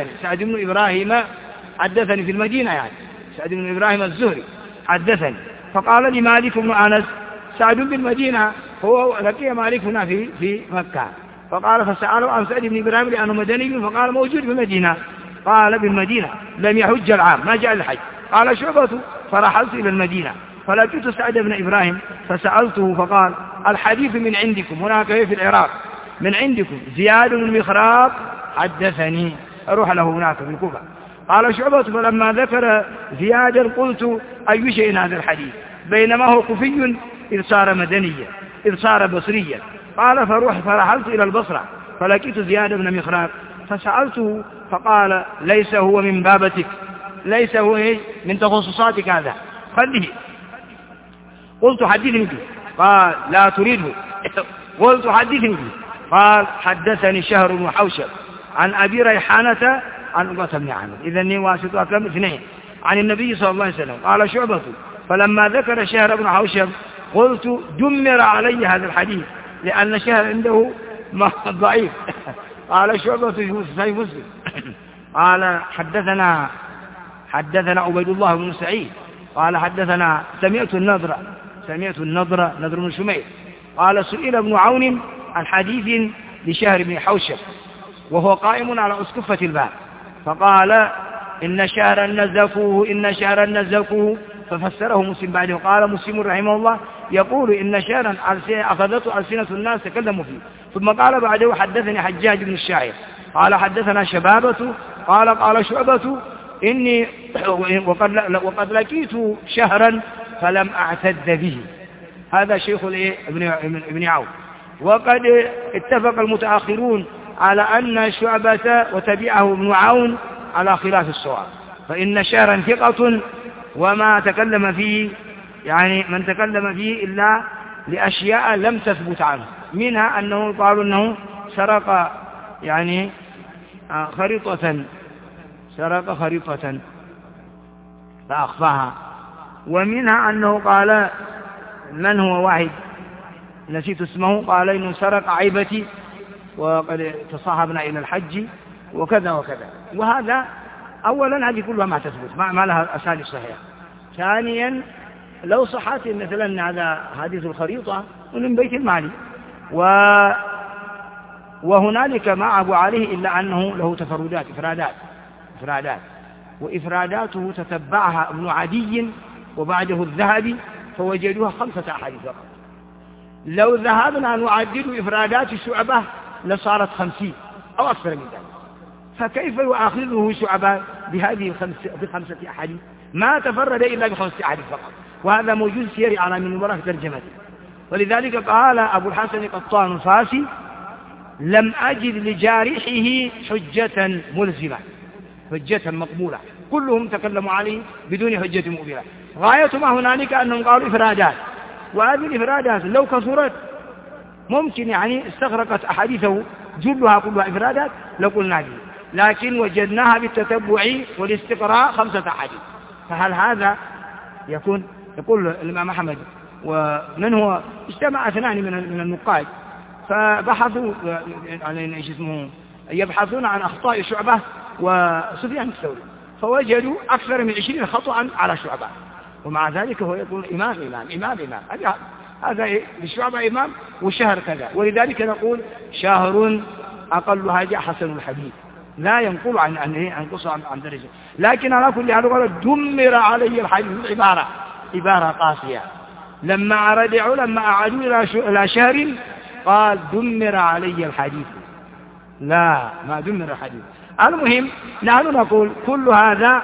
S1: حدثني في المدينة يعني سعد بن إبراهيم الزهري حدثني. فقال لي مالك بن أنس سعد بالمدينة هو لقي مالك هنا في مكة. فقال فسأله عن سعد بن إبراهيم لأنه مدني فقال موجود في المدينة. قال بالمدينة لم يحج العام ما جاء الحج. قال شعبة فرحلت إلى المدينة فلقيت سعد بن إبراهيم فسألته فقال الحديث من عندكم هناك في العراق من عندكم زياد بن مخراق حدثني أروح له هناك في الكوفة. قال شعبة فلما ذكر زيادا قلت أي شيء هذا الحديث بينما هو كوفي إذ صار بصريا. قال فرحلت إلى البصرة فلقيت زياد بن مخراق فسألته فقال ليس هو من بابتك ليس هو من تخصصاتك هذا خليه. قلت حدثني به قال لا تريده. قلت حدثني به قال حدثني شهر بن حوشب عن أبي ريحانة عن عقبة بن عامر إذن واسطة أكلم اثنين عن النبي صلى الله عليه وسلم. قال شعبة فلما ذكر شهر بن حوشب قلت دمر علي هذا الحديث لأن شهر عنده ضعيف. قال شعبة في صحيح مسلم قال حدثنا عبيد الله بن سعيد قال حدثنا سمعت النضر بن شميل قال سئل ابن عون عن حديث لشهر بن حوشب وهو قائم على أسكفة الباب فقال إن شهرا نزفوه ففسره مسلم بعده. قال مسلم رحمه الله يقول إن شهرا أخذته ألسنة الناس تكلموا فيه. ثم قال بعده حدثني حجاج بن الشاعر قال حدثنا شبابة قال شعبة إني وقد لقيت شهرا فلم أعتد به. هذا شيخ ابن عون. وقد اتفق المتأخرون على أن شعبة وتبعه ابن عون على خلاف الصواب، فإن شهرا ثقة وما تكلم فيه يعني من تكلم فيه إلا لأشياء لم تثبت عنه، منها أنه قالوا أنه سرق يعني خريطة فأخفاها، ومنها أنه قال من هو واحد نسيت اسمه قال إنه سرق عيبتي وقد تصاحبنا إلى الحج وكذا وكذا. وهذا أولا هذه كلها ما تثبت، ما لها أساليب صحيحة. ثانيا لو صحت مثلا هذا حديث الخريطة من بيت المال وهنالك ما عبوا عليه إلا أنه له تفردات إفرادات وإفراداته تتبعها ابن عدي وبعده الذهبي فوجدوها 5 أحاديث فقط. لو ذهبنا نعدد إفرادات شعبة لصارت 50 أو أكثر من ذلك، فكيف يؤاخذه شعبة بهذه 5 أحاديث؟ ما تفرد إلا ب5 أحاديث فقط، وهذا موجود سير على من وراء ترجمته. ولذلك قال أبو الحسن قطان الفاسي لم أجد لجارحه حجة ملزمة، حجة مقبولة، كلهم تكلموا عليه بدون حجة مقبولة. غاية ما هنالك أنهم قالوا إفرادات، وهذه الإفرادات لو كثرت ممكن يعني استغرقت أحاديثه جلها كلها إفرادات لقلنا به، لكن وجدناها بالتتبع والاستقراء 5 أحاديث. فهل هذا يكون؟ يقول الإمام أحمد ومن هو اجتمع 2 من النقاد فبحثوا يعني ايش اسمه يبحثون عن أخطاء شعبة وسفيان الثوري، فوجدوا أكثر من 20 خطأ على شعبة، ومع ذلك هو يقول إمام. هذا للشعبة إمام وشهر كذا. ولذلك نقول شهر أقل حاجة حسن الحديث، لا ينقل عن ينقص عن درجة. لكن على كل حال قال دمر علي الحديث، عبارة قاسية. لما أعادوا إلى شهر قال دمر علي الحديث، لا ما دمر الحديث. المهم نحن نقول كل هذا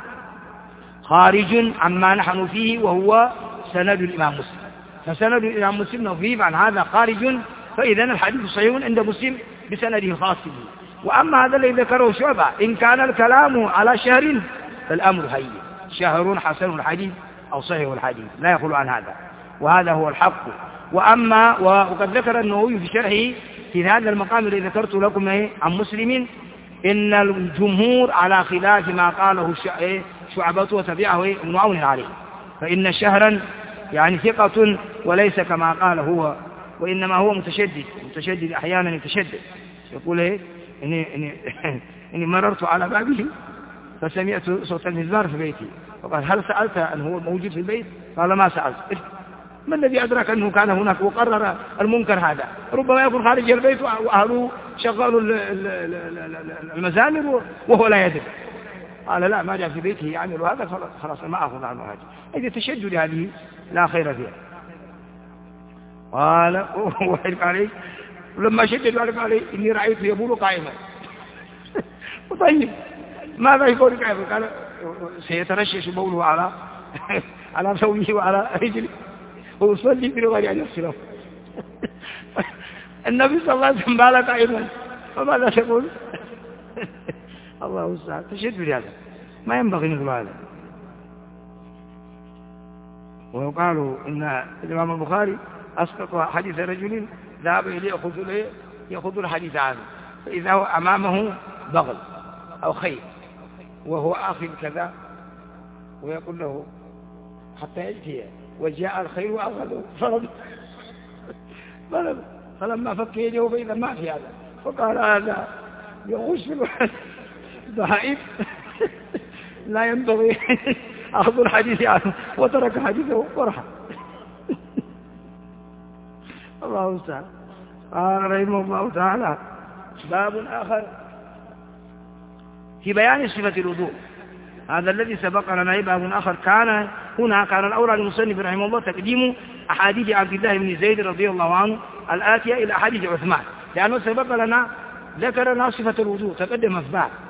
S1: خارج عما نحن فيه وهو سند الإمام مسلم، فسند الإمام مسلم نضيف عن هذا خارج، فإذا الحديث صحيح عند مسلم بسنده الخاص به. وأما هذا الذي ذكره شعبة إن كان الكلام على شهر فالأمر هين، شهر حسن الحديث أو صحيح الحديث لا يخلو عن هذا، وهذا هو الحق. وأما وقد ذكر النووي في شرحه في هذا المقام الذي ذكرت لكم عن مسلم إن الجمهور على خلاف ما قاله شعبة وتبعه ابن عون عليه، فإن شهرا يعني ثقة وليس كما قال هو، وإنما هو متشدد أحيانا يتشدد. يقول إني مررت على بابه فسمعت صوت المزمار في بيتي فقال هل سألت أن هو موجود في البيت؟ قال ما سألت. ما الذي أدرك أنه كان هناك وقرر المنكر هذا؟ ربما يكون خارج البيت وأهله شغلوا المزامر وهو لا يدري. قال لا ما جاء في بيته يعمل هذا خلاص ما أخذ عنه هذا. إذا تشدد هذه لا خير فيها. قال وحرق عليه ولما شدد وحرق عليه إني رأيته يبول قائما. طيب ماذا يقول قائما؟ قال سيترشش بوله على ثوبه وعلى رجله ويصلي بغير أن يغسله. النبي صلى الله عليه وسلم بال قائما فماذا تقول؟ الله المستعان. تشدد هذا ما ينبغي مثل هذا. ويقال إن الإمام البخاري أسقط حديث رجل ذهب إليه يأخذ الحديث عنه، فإذا هو أمامه بغل أو خيل وهو آخذ كذا ويقول له حتى يأتي وجاء الخيل وأخذه فلما فك يده فإذا ما في هذا، فقال هذا يغش في البهائم لا ينبغي أخذ الحديث عنه، وترك حديثه فرحا. الله المستعان. قال رحمه الله تعالى باب آخر في بيان صفة الوضوء. هذا الذي سبق لنا باب آخر كان الأولى للمصنف رحمه الله تقديم أحاديث عبد الله بن زيد رضي الله عنه الآتية إلى أحاديث عثمان، لأنه سبق لنا ذكر لنا صفة الوضوء تقدم في باب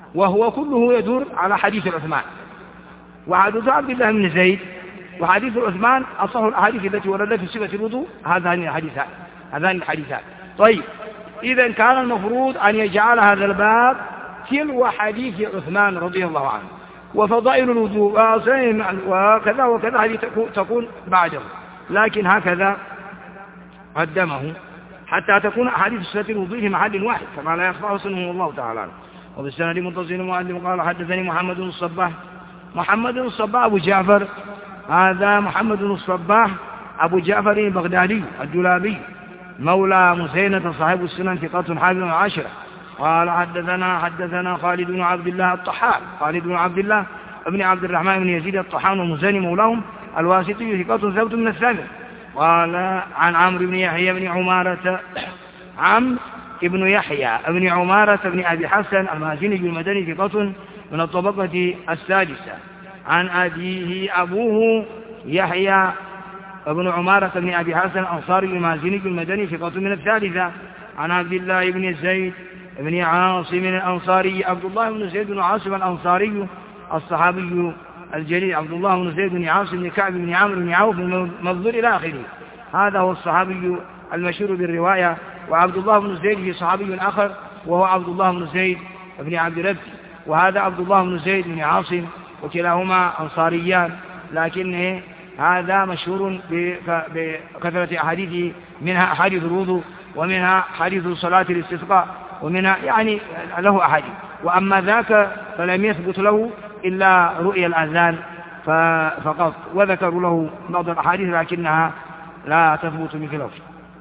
S1: وهو كله يدور على حديث عثمان، وحديث عبد الله بن زيد وحديث عثمان أصح الأحاديث التي وردت في صفة الوضوء هذان الحديثان. طيب، إذا كان المفروض أن يجعل هذا الباب تلو حديث عثمان رضي الله عنه، وفضائل الوضوء وكذا وكذا هذه تكون بعده، لكن هكذا قدمه حتى تكون أحاديث صفة الوضوء في محل واحد كما لا يخفى سنه الله تعالى. وبالسند متصل المؤلف قال حدثني محمد بن الصباح. محمد بن الصباح أبو جعفر، هذا محمد بن الصباح أبو جعفر البغدادي الجلابي مولى مزينة صاحب السنن ثقة حافظ عشرة. قال حدثنا خالد بن عبد الله الطحان، خالد بن عبد الله ابن عبد الرحمن بن يزيد الطحان ومزني مولاهم الواسطي ثقة ثبت من الثامن. قال عن عمرو بن يحيى بن عمارة، عمرو ابن يحيى بن عمارة بن أبي حسن المازني المدني ثقة من الطبقة السادسة، عن أبيه أبوه يحيى ابن عمارة بن أبي حسن الأنصاري المازني المدني ثقة من الثالثة، عن عبد الله بن زيد بن عاصم الأنصاري، عبد الله بن زيد بن عاصم الأنصاري الصحابي الجليل، عبد الله بن زيد بن عاصم بن كعب بن عمرو بن عوف بن منظور إلى آخره، هذا هو الصحابي المشهور بالرواية. وعبد الله بن زيد في صحابي آخر وهو عبد الله بن زيد بن عبد ربي، وهذا عبد الله بن زيد بن عاصم، وكلاهما أنصاريان، لكن هذا مشهور بكثرة أحاديثه، منها أحاديث الوضوء ومنها حديث صلاة الاستسقاء ومنها يعني له أحاديث، وأما ذاك فلم يثبت له إلا رؤيا الأذان فقط، وذكروا له بعض الأحاديث لكنها لا تثبت مثله.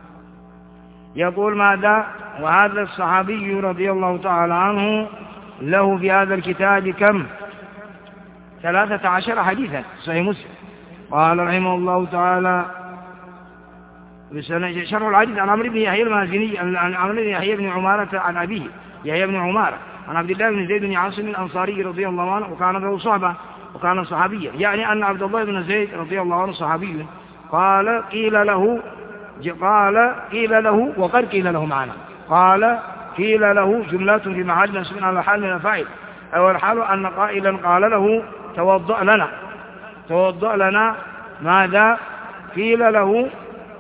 S1: يقول ماذا؟ وهذا الصحابي رضي الله تعالى عنه له في هذا الكتاب كم؟ 13 حديثا صحيح مسلم. قال رحمه الله تعالى شرح الحديث عن عمرو بن يحيى المازني، عن عمرو بن يحيى بن عمارة عن أبيه يحيى بن عمارة عن عبد الله بن زيد بن عاصم الأنصاري رضي الله عنه، وكان له صحبة وكان صحابيا، يعني أن عبد الله بن زيد رضي الله عنه صحابي. قال قيل له وقد قيل له معنا، قال قيل له جملة في محل نصب على حال من الفاعل، أو الحال أن قائلا قال له توضأ لنا ماذا؟ قيل له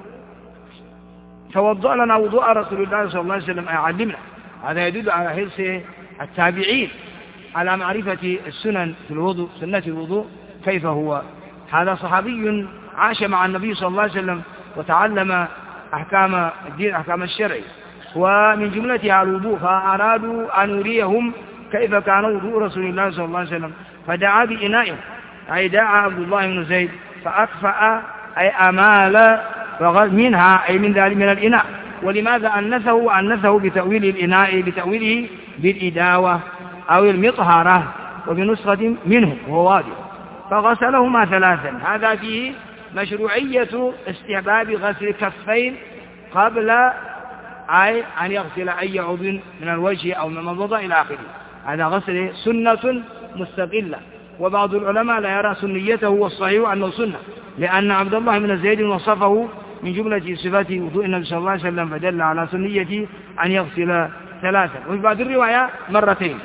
S1: توضأ لنا وضوء رسول الله صلى الله عليه وسلم أعلمنا. هذا يدل على حرص التابعين على معرفة السنن في الوضوء، سنة الوضوء كيف هو. هذا صحابي عاش مع النبي صلى الله عليه وسلم وتعلم أحكام الدين، أحكام الشرع، ومن جملتها الوضوء، فأرادوا أن نريهم كيف كان وضوء رسول الله صلى الله عليه وسلم، فدعا بإنائه، أي دعا عبد الله بن زيد فأكفأ أي أمال منها، أي من ذلك من الإناء. ولماذا أنثه بتأويل الإناء، بتأويله بالإداوة أو المطهرة، وبنسخة منه وهو واضح، فغسلهما 3. هذا فيه مشروعية استحباب غسل الكفين قبل أن يغسل أي عضو من الوجه أو من المضمضة إلى آخره. هذا غسل سنة مستقلة، وبعض العلماء لا يرى سنيته، والصحيح أنه سنة، لأن عبد الله بن زيد وصفه من جملة صفات وضوء النبي صلى الله عليه وسلم، فدل على سنيته أن يغسل 3، وفي بعض الرواية 2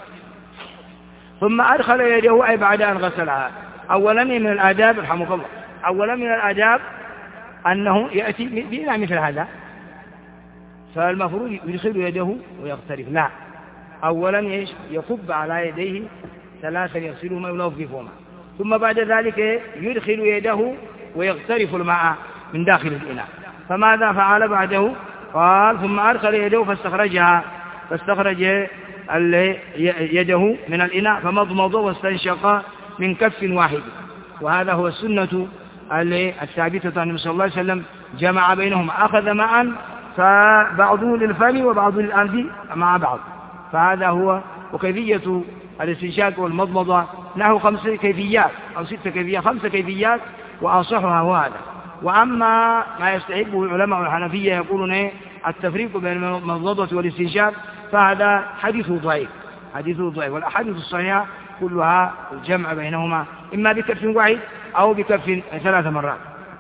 S1: ثم أدخل يده أي بعد أن غسلها. أولا من الآداب رحمك الله، أولا من الآداب أنه يأتي بإناء مثل هذا، فالمفروض يدخل يده ويغترف، لا، أولا يكب على يديه 3 يغسلهما وينظفهما، ثم بعد ذلك يدخل يده ويغترف الماء من داخل الإناء. فماذا فعل بعده؟ قال ثم أدخل يده فاستخرج يده من الإناء فمضمض واستنشق من كف واحد، وهذا هو السنة الثابتة عن النبي صلى الله عليه وسلم، جمع بينهما، أخذ معا فبعضه للفم وبعضه للأنف مع بعض. فهذا هو. وكيفية الاستنشاق والمضمضة له 5 كيفيات أو 6 كيفيات، 5 كيفيات وأصحها هو هذا. وأما ما يستحبه العلماء الحنفية يقولون التفريق بين المضمضة والاستنشاق، فهذا حديث ضعيف، والأحاديث الصحيحة كلها الجمع بينهما إما بكف واحد أو بكف 3 مرات.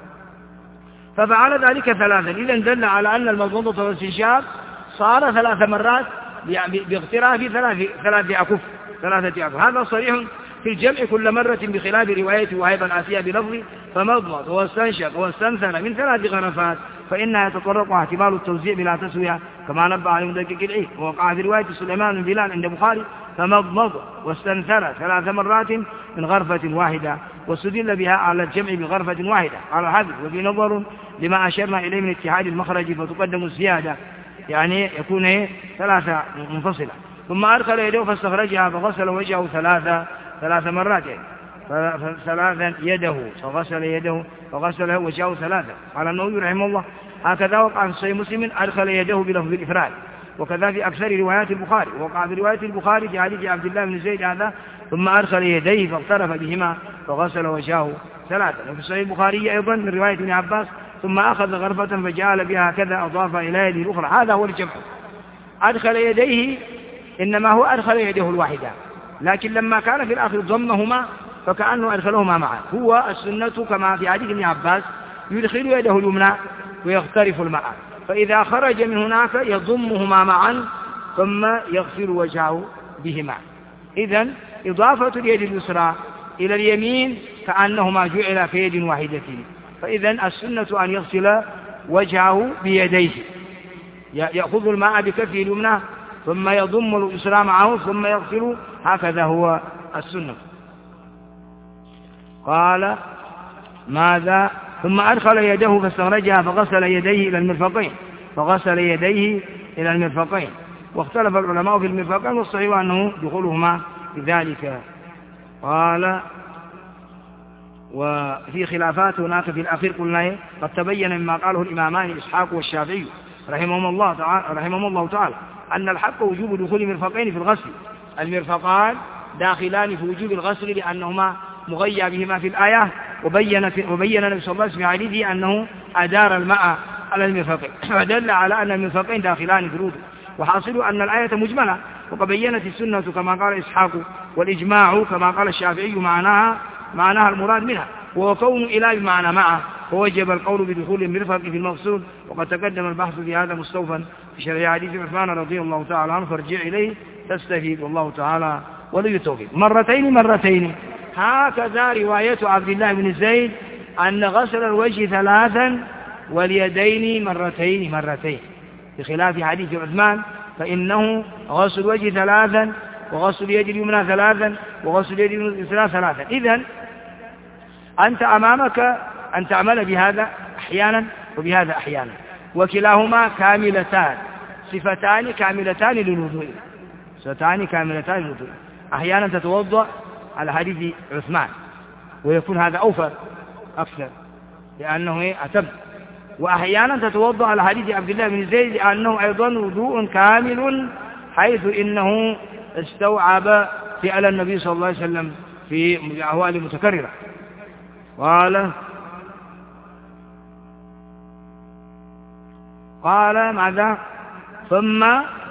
S1: ففعل ذلك 3، إذن دل على أن المضمضة والاستنشاق صار 3 مرات باغتراف 3 أكف. 3 أغرف. هذا صريح في الجمع كل مرة بخلاف روايته وأيضا آتيها بلفظ فمضمض واستنشق واستنثر من 3 غرفات، فإنها يتطرق احتمال التوزيع بلا تسوية كما نبه على مدقق العيد. ووقع في رواية سليمان بن بلال عند البخاري فمضمض واستنثر 3 مرات من غرفة واحدة، واستدل بها على الجمع بغرفة واحدة على الحذف. وفي نظر لما أشرنا إليه من اتحاد المخرج فتقدم الزيادة، يعني يكون 3 منفصلة. ثم أدخل يده فاستخرجها فغسل وجهه 3 مرات، ثلاثا يده فغسل يده فغسل وجهه 3. قال النووي رحمه الله هكذا وقع في صحيح مسلم أدخل يده بلفظ الإفراد، وكذا في أكثر روايات البخاري. وقع في رواية البخاري في حديث عبد الله بن زيد هذا ثم أدخل يديه فاغترف بهما فغسل وجهه 3. وفي صحيح البخاري أيضا من رواية ابن عباس ثم أخذ غرفة فجعل بها كذا أضاف إلى يده الأخرى. هذا هو الجمع. أدخل يديه إنما هو أدخل يده الواحدة، لكن لما كان في الآخر ضمهما فكأنه أدخلهما معا. هو السنة كما في حديث ابن عباس يدخل يده اليمنى ويغترف الماء، فإذا خرج من هناك يضمهما معا ثم يغسل وجهه بهما. إذن إضافة اليد اليسرى إلى اليمين كأنهما جعل في يد واحدة. فإذن السنة أن يغسل وجهه بيديه، يأخذ الماء بكفه اليمنى ثم يضم اليسرى معه ثم يغسل، هكذا هو السنة. قال ماذا؟ ثم أدخل يده فاستخرجها فغسل يديه إلى المرفقين. واختلف العلماء في المرفقين، والصحيح أنه دخولهما بذلك. قال وفي خلافات هناك في الأخير قلنا قد تبين مما قاله الإمامان إسحاق والشافعي رحمهم الله تعالى أن الحق وجوب دخول مرفقين في الغسل. المرفقان داخلان في وجوب الغسل لأنهما مغيى بهما في الآية، وبين النبي صلى الله عليه وسلم في حديثه أنه أدار الماء على المرفقين، ودل على أن المرفقين داخلان في الوضوء. وحاصل أن الآية مجملة، وقد بينت السنة كما قال إسحاق والإجماع كما قال الشافعي معناها المراد منها، وكون إلى بمعنى معه، فوجب القول بدخول المرفق في المغسول. وقد تقدم البحث في هذا مستوفا في شرح حديث عثمان رضي الله تعالى عنه، فارجع إليه تستفيد، والله تعالى ولي التوفيق. مرتين هكذا رواية عبد الله بن زيد أن غسل الوجه 3 واليدين مرتين، بخلاف حديث عثمان فإنه غسل الوجه 3 وغسل اليد اليمنى 3 وغسل اليد اليسرى 3. إذن أنت أمامك أن تعمل بهذا أحيانا وبهذا أحيانا، وكلاهما كاملتان، صفتان كاملتان للوضوء. أحيانا تتوضأ على حديث عثمان ويكون هذا أوفر أكثر لأنه أتم، وأحيانا تتوضأ على حديث عبد الله بن زيد لأنه أيضا وضوء كامل، حيث إنه استوعب فعل النبي صلى الله عليه وسلم في أحوال متكررة. قال ماذا؟ ثم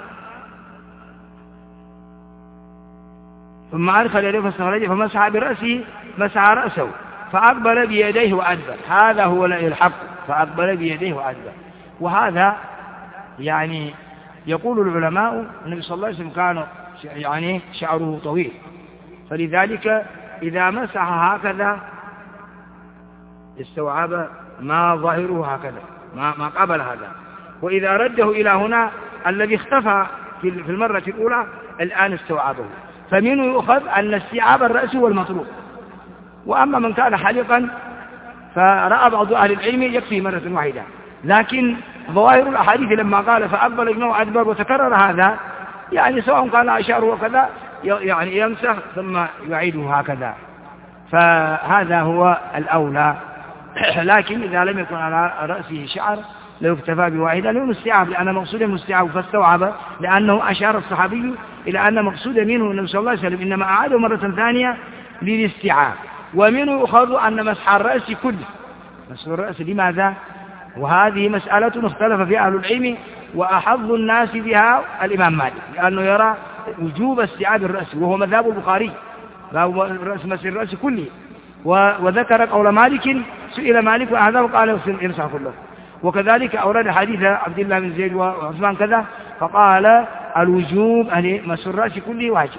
S1: أدخل يديه فاستخرجه فمسح برأسه، مسح رأسه فأقبل بيديه وأدبر. هذا هو الحق، فأقبل بيديه وأدبر. وهذا يعني يقول العلماء النبي صلى الله عليه وسلم كان يعني شعره طويل، فلذلك إذا مسح هكذا استوعب ما ظاهره هكذا، ما قبل هذا. وإذا رده إلى هنا الذي اختفى في المرة الأولى الآن استوعبه، فمنه يؤخذ أن استيعاب الرأس هو المطلوب. وأما من كان حلقا فرأى بعض أهل العلم يكفي مرة واحدة، لكن ظواهر الأحاديث لما قال فأقبل ابنه أدبر وتكرر هذا، يعني سواء كان أشاره وكذا يعني يمسح ثم يعيده هكذا، فهذا هو الأولى. لكن إذا لم يكن على رأسه شعر لو اكتفى بواحدة لأنه استيعاب، لأن مقصود المستيعاب فاستوعب، لأنه أشار الصحابي إلى أن مقصود منه النبي صلى الله عليه وسلم إنما أعاده مرة ثانية للاستيعاب. ومنه يؤخذ أن مسح الرأس كله، مسح الرأس لماذا؟ وهذه مسألة اختلف فيها أهل العلم، وأحظ الناس بها الإمام مالك، لأنه يرى وجوب استيعاب الرأس، وهو مذهب البخاري، مسح الرأس كله. وذكر قول مالك، سئل مالك هذا وقال يمسح كله. وكذلك أورد حديث عبد الله بن زيد وعثمان كذا، فقال الوجوب أن مسح الرأس كله واجب.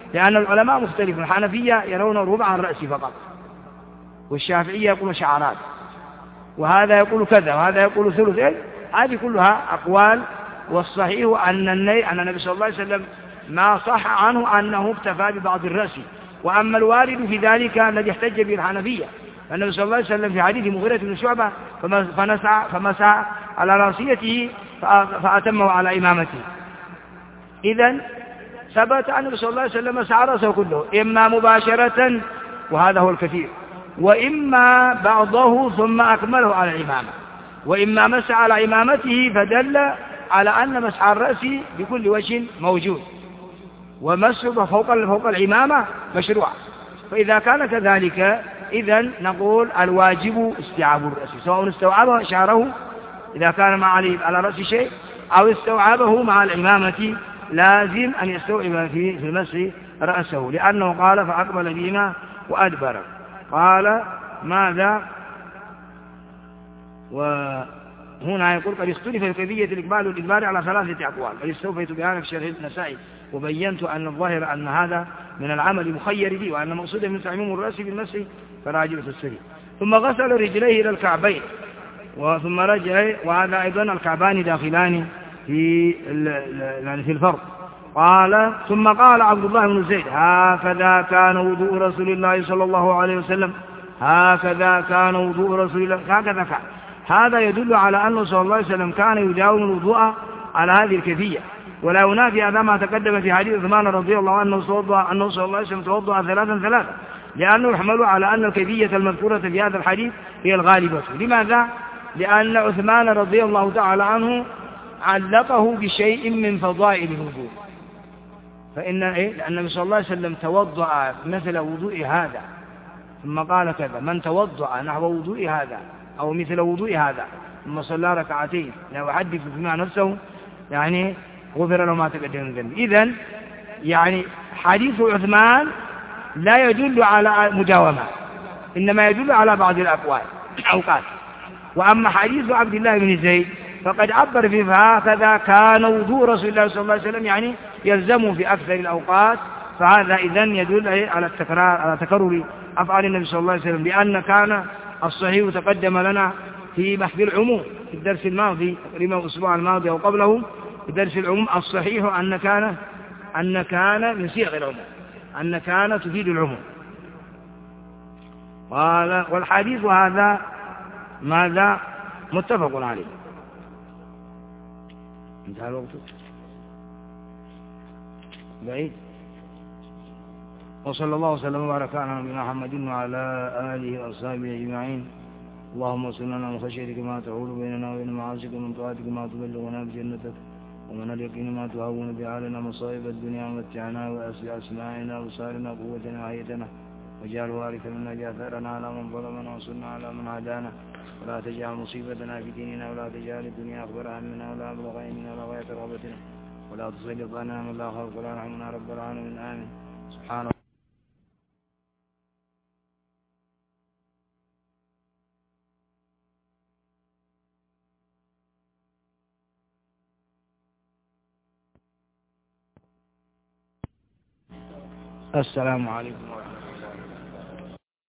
S1: لأن العلماء مختلفون، الحنفية يرون ربع الرأس فقط، والشافعية يقول شعرات، وهذا يقول كذا وهذا يقول ثلث. هذه كلها أقوال، والصحيح أن النبي صلى الله عليه وسلم ما صح عنه أنه اكتفى ببعض الرأس. وأما الوارد في ذلك الذي احتج به الحنفية، النبي صلى الله عليه وسلم في حديث مغيرة بن شعبة فمسح على راسيته فأتمه على إمامته. إذن ثبت أن النبي صلى الله عليه وسلم مسح رأسه كله، إما مباشرة وهذا هو الكثير، وإما بعضه ثم أكمله على الإمامة، وإما مسح على إمامته فدل على أن مسح الرأس بكل وجه موجود، ومسح فوق العمامة مشروع. فإذا كان كذلك إذن نقول الواجب استيعاب الرأس، سواء استوعب شعره إذا كان على رأس شيء أو استوعبه مع العمامة، لازم أن يستوعب في المسح رأسه، لأنه قال فأقبل بهما وأدبر. قال ماذا؟ وهنا يقول قد اختلف في كيفية الإقبال والإدبار على 3 أقوال، قد استوفيت بيانا في شرح النسائي وبينت أن الظاهر أن هذا من العمل مخير به، وأن مقصود من تعميم الرأس بالمسح فراجع السري. ثم غسل رجليه إلى الكعبين ثم رجع، وهذا أيضا الكعبان داخلان في الفرض. قال ثم قال عبد الله بن زيد هكذا كان وضوء رسول الله صلى الله عليه وسلم، هكذا كان وضوء رسول الله، هكذا كان. هذا يدل على أنه صلى الله عليه وسلم كان يداوم الوضوء على هذه الكيفية، ولا ينافي هذا ما تقدم في حديث عثمان رضي الله عنه أنه صلى الله عليه وسلم توضأ 3 لأنه يحمل على أن الكيفية المذكورة في هذا الحديث هي الغالبة. لماذا؟ لأن عثمان رضي الله تعالى عنه علقه بشيء من فضائل الوضوء، لأن النبي صلى الله عليه وسلم توضأ مثل وضوء هذا، ثم قال كذا من توضأ نحو وضوء هذا أو مثل وضوء هذا ثم صلى ركعتين لا يحدث فيما نفسه يعني غفر له ما تقدم من ذنبه. إذن يعني حديث عثمان لا يدل على مداومة، إنما يدل على بعض الأوقات. وأما حديث عبد الله بن زيد فقد عبر فيه هكذا كان وضوء رسول الله صلى الله عليه وسلم، يعني يلزمه في أكثر الأوقات. فهذا إذن يدل على التكرار، على تكرر أفعال النبي صلى الله عليه وسلم، لأن كان الصحيح تقدم لنا في بحث العموم في الدرس الماضي تقريبا الأسبوع الماضي أو قبله في درس العموم، الصحيح أن كان من صيغ العموم، أن كان تفيد العموم. قال والحديث هذا ماذا متفق عليه. انتهى الوقت بعيد. وصلى الله وسلم وبارك على نبينا محمد وعلى آله وأصحابه أجمعين. اللهم اغفر لنا من خشيتك ما تحول بيننا وبين معاصيك، ومن طاعتك ما تبلغنا بجنتك، ومن اليقين ما تهون به علينا مصائب الدنيا، ومتعنا وأسماعنا وأبصارنا وقوتنا وحياتنا، واجعل وارث منا جاثرنا على من ظلمنا وانصرنا على من عادانا، ولا تجعل مصيبتنا في ديننا، ولا تجعل الدنيا أكبر همنا ولا مبلغ علمنا ولا غاية رغبتنا، ولا تسلط علينا من لا خلق ولا يرحمنا رب العالمين. آمين. سبحان الله. السلام عليكم.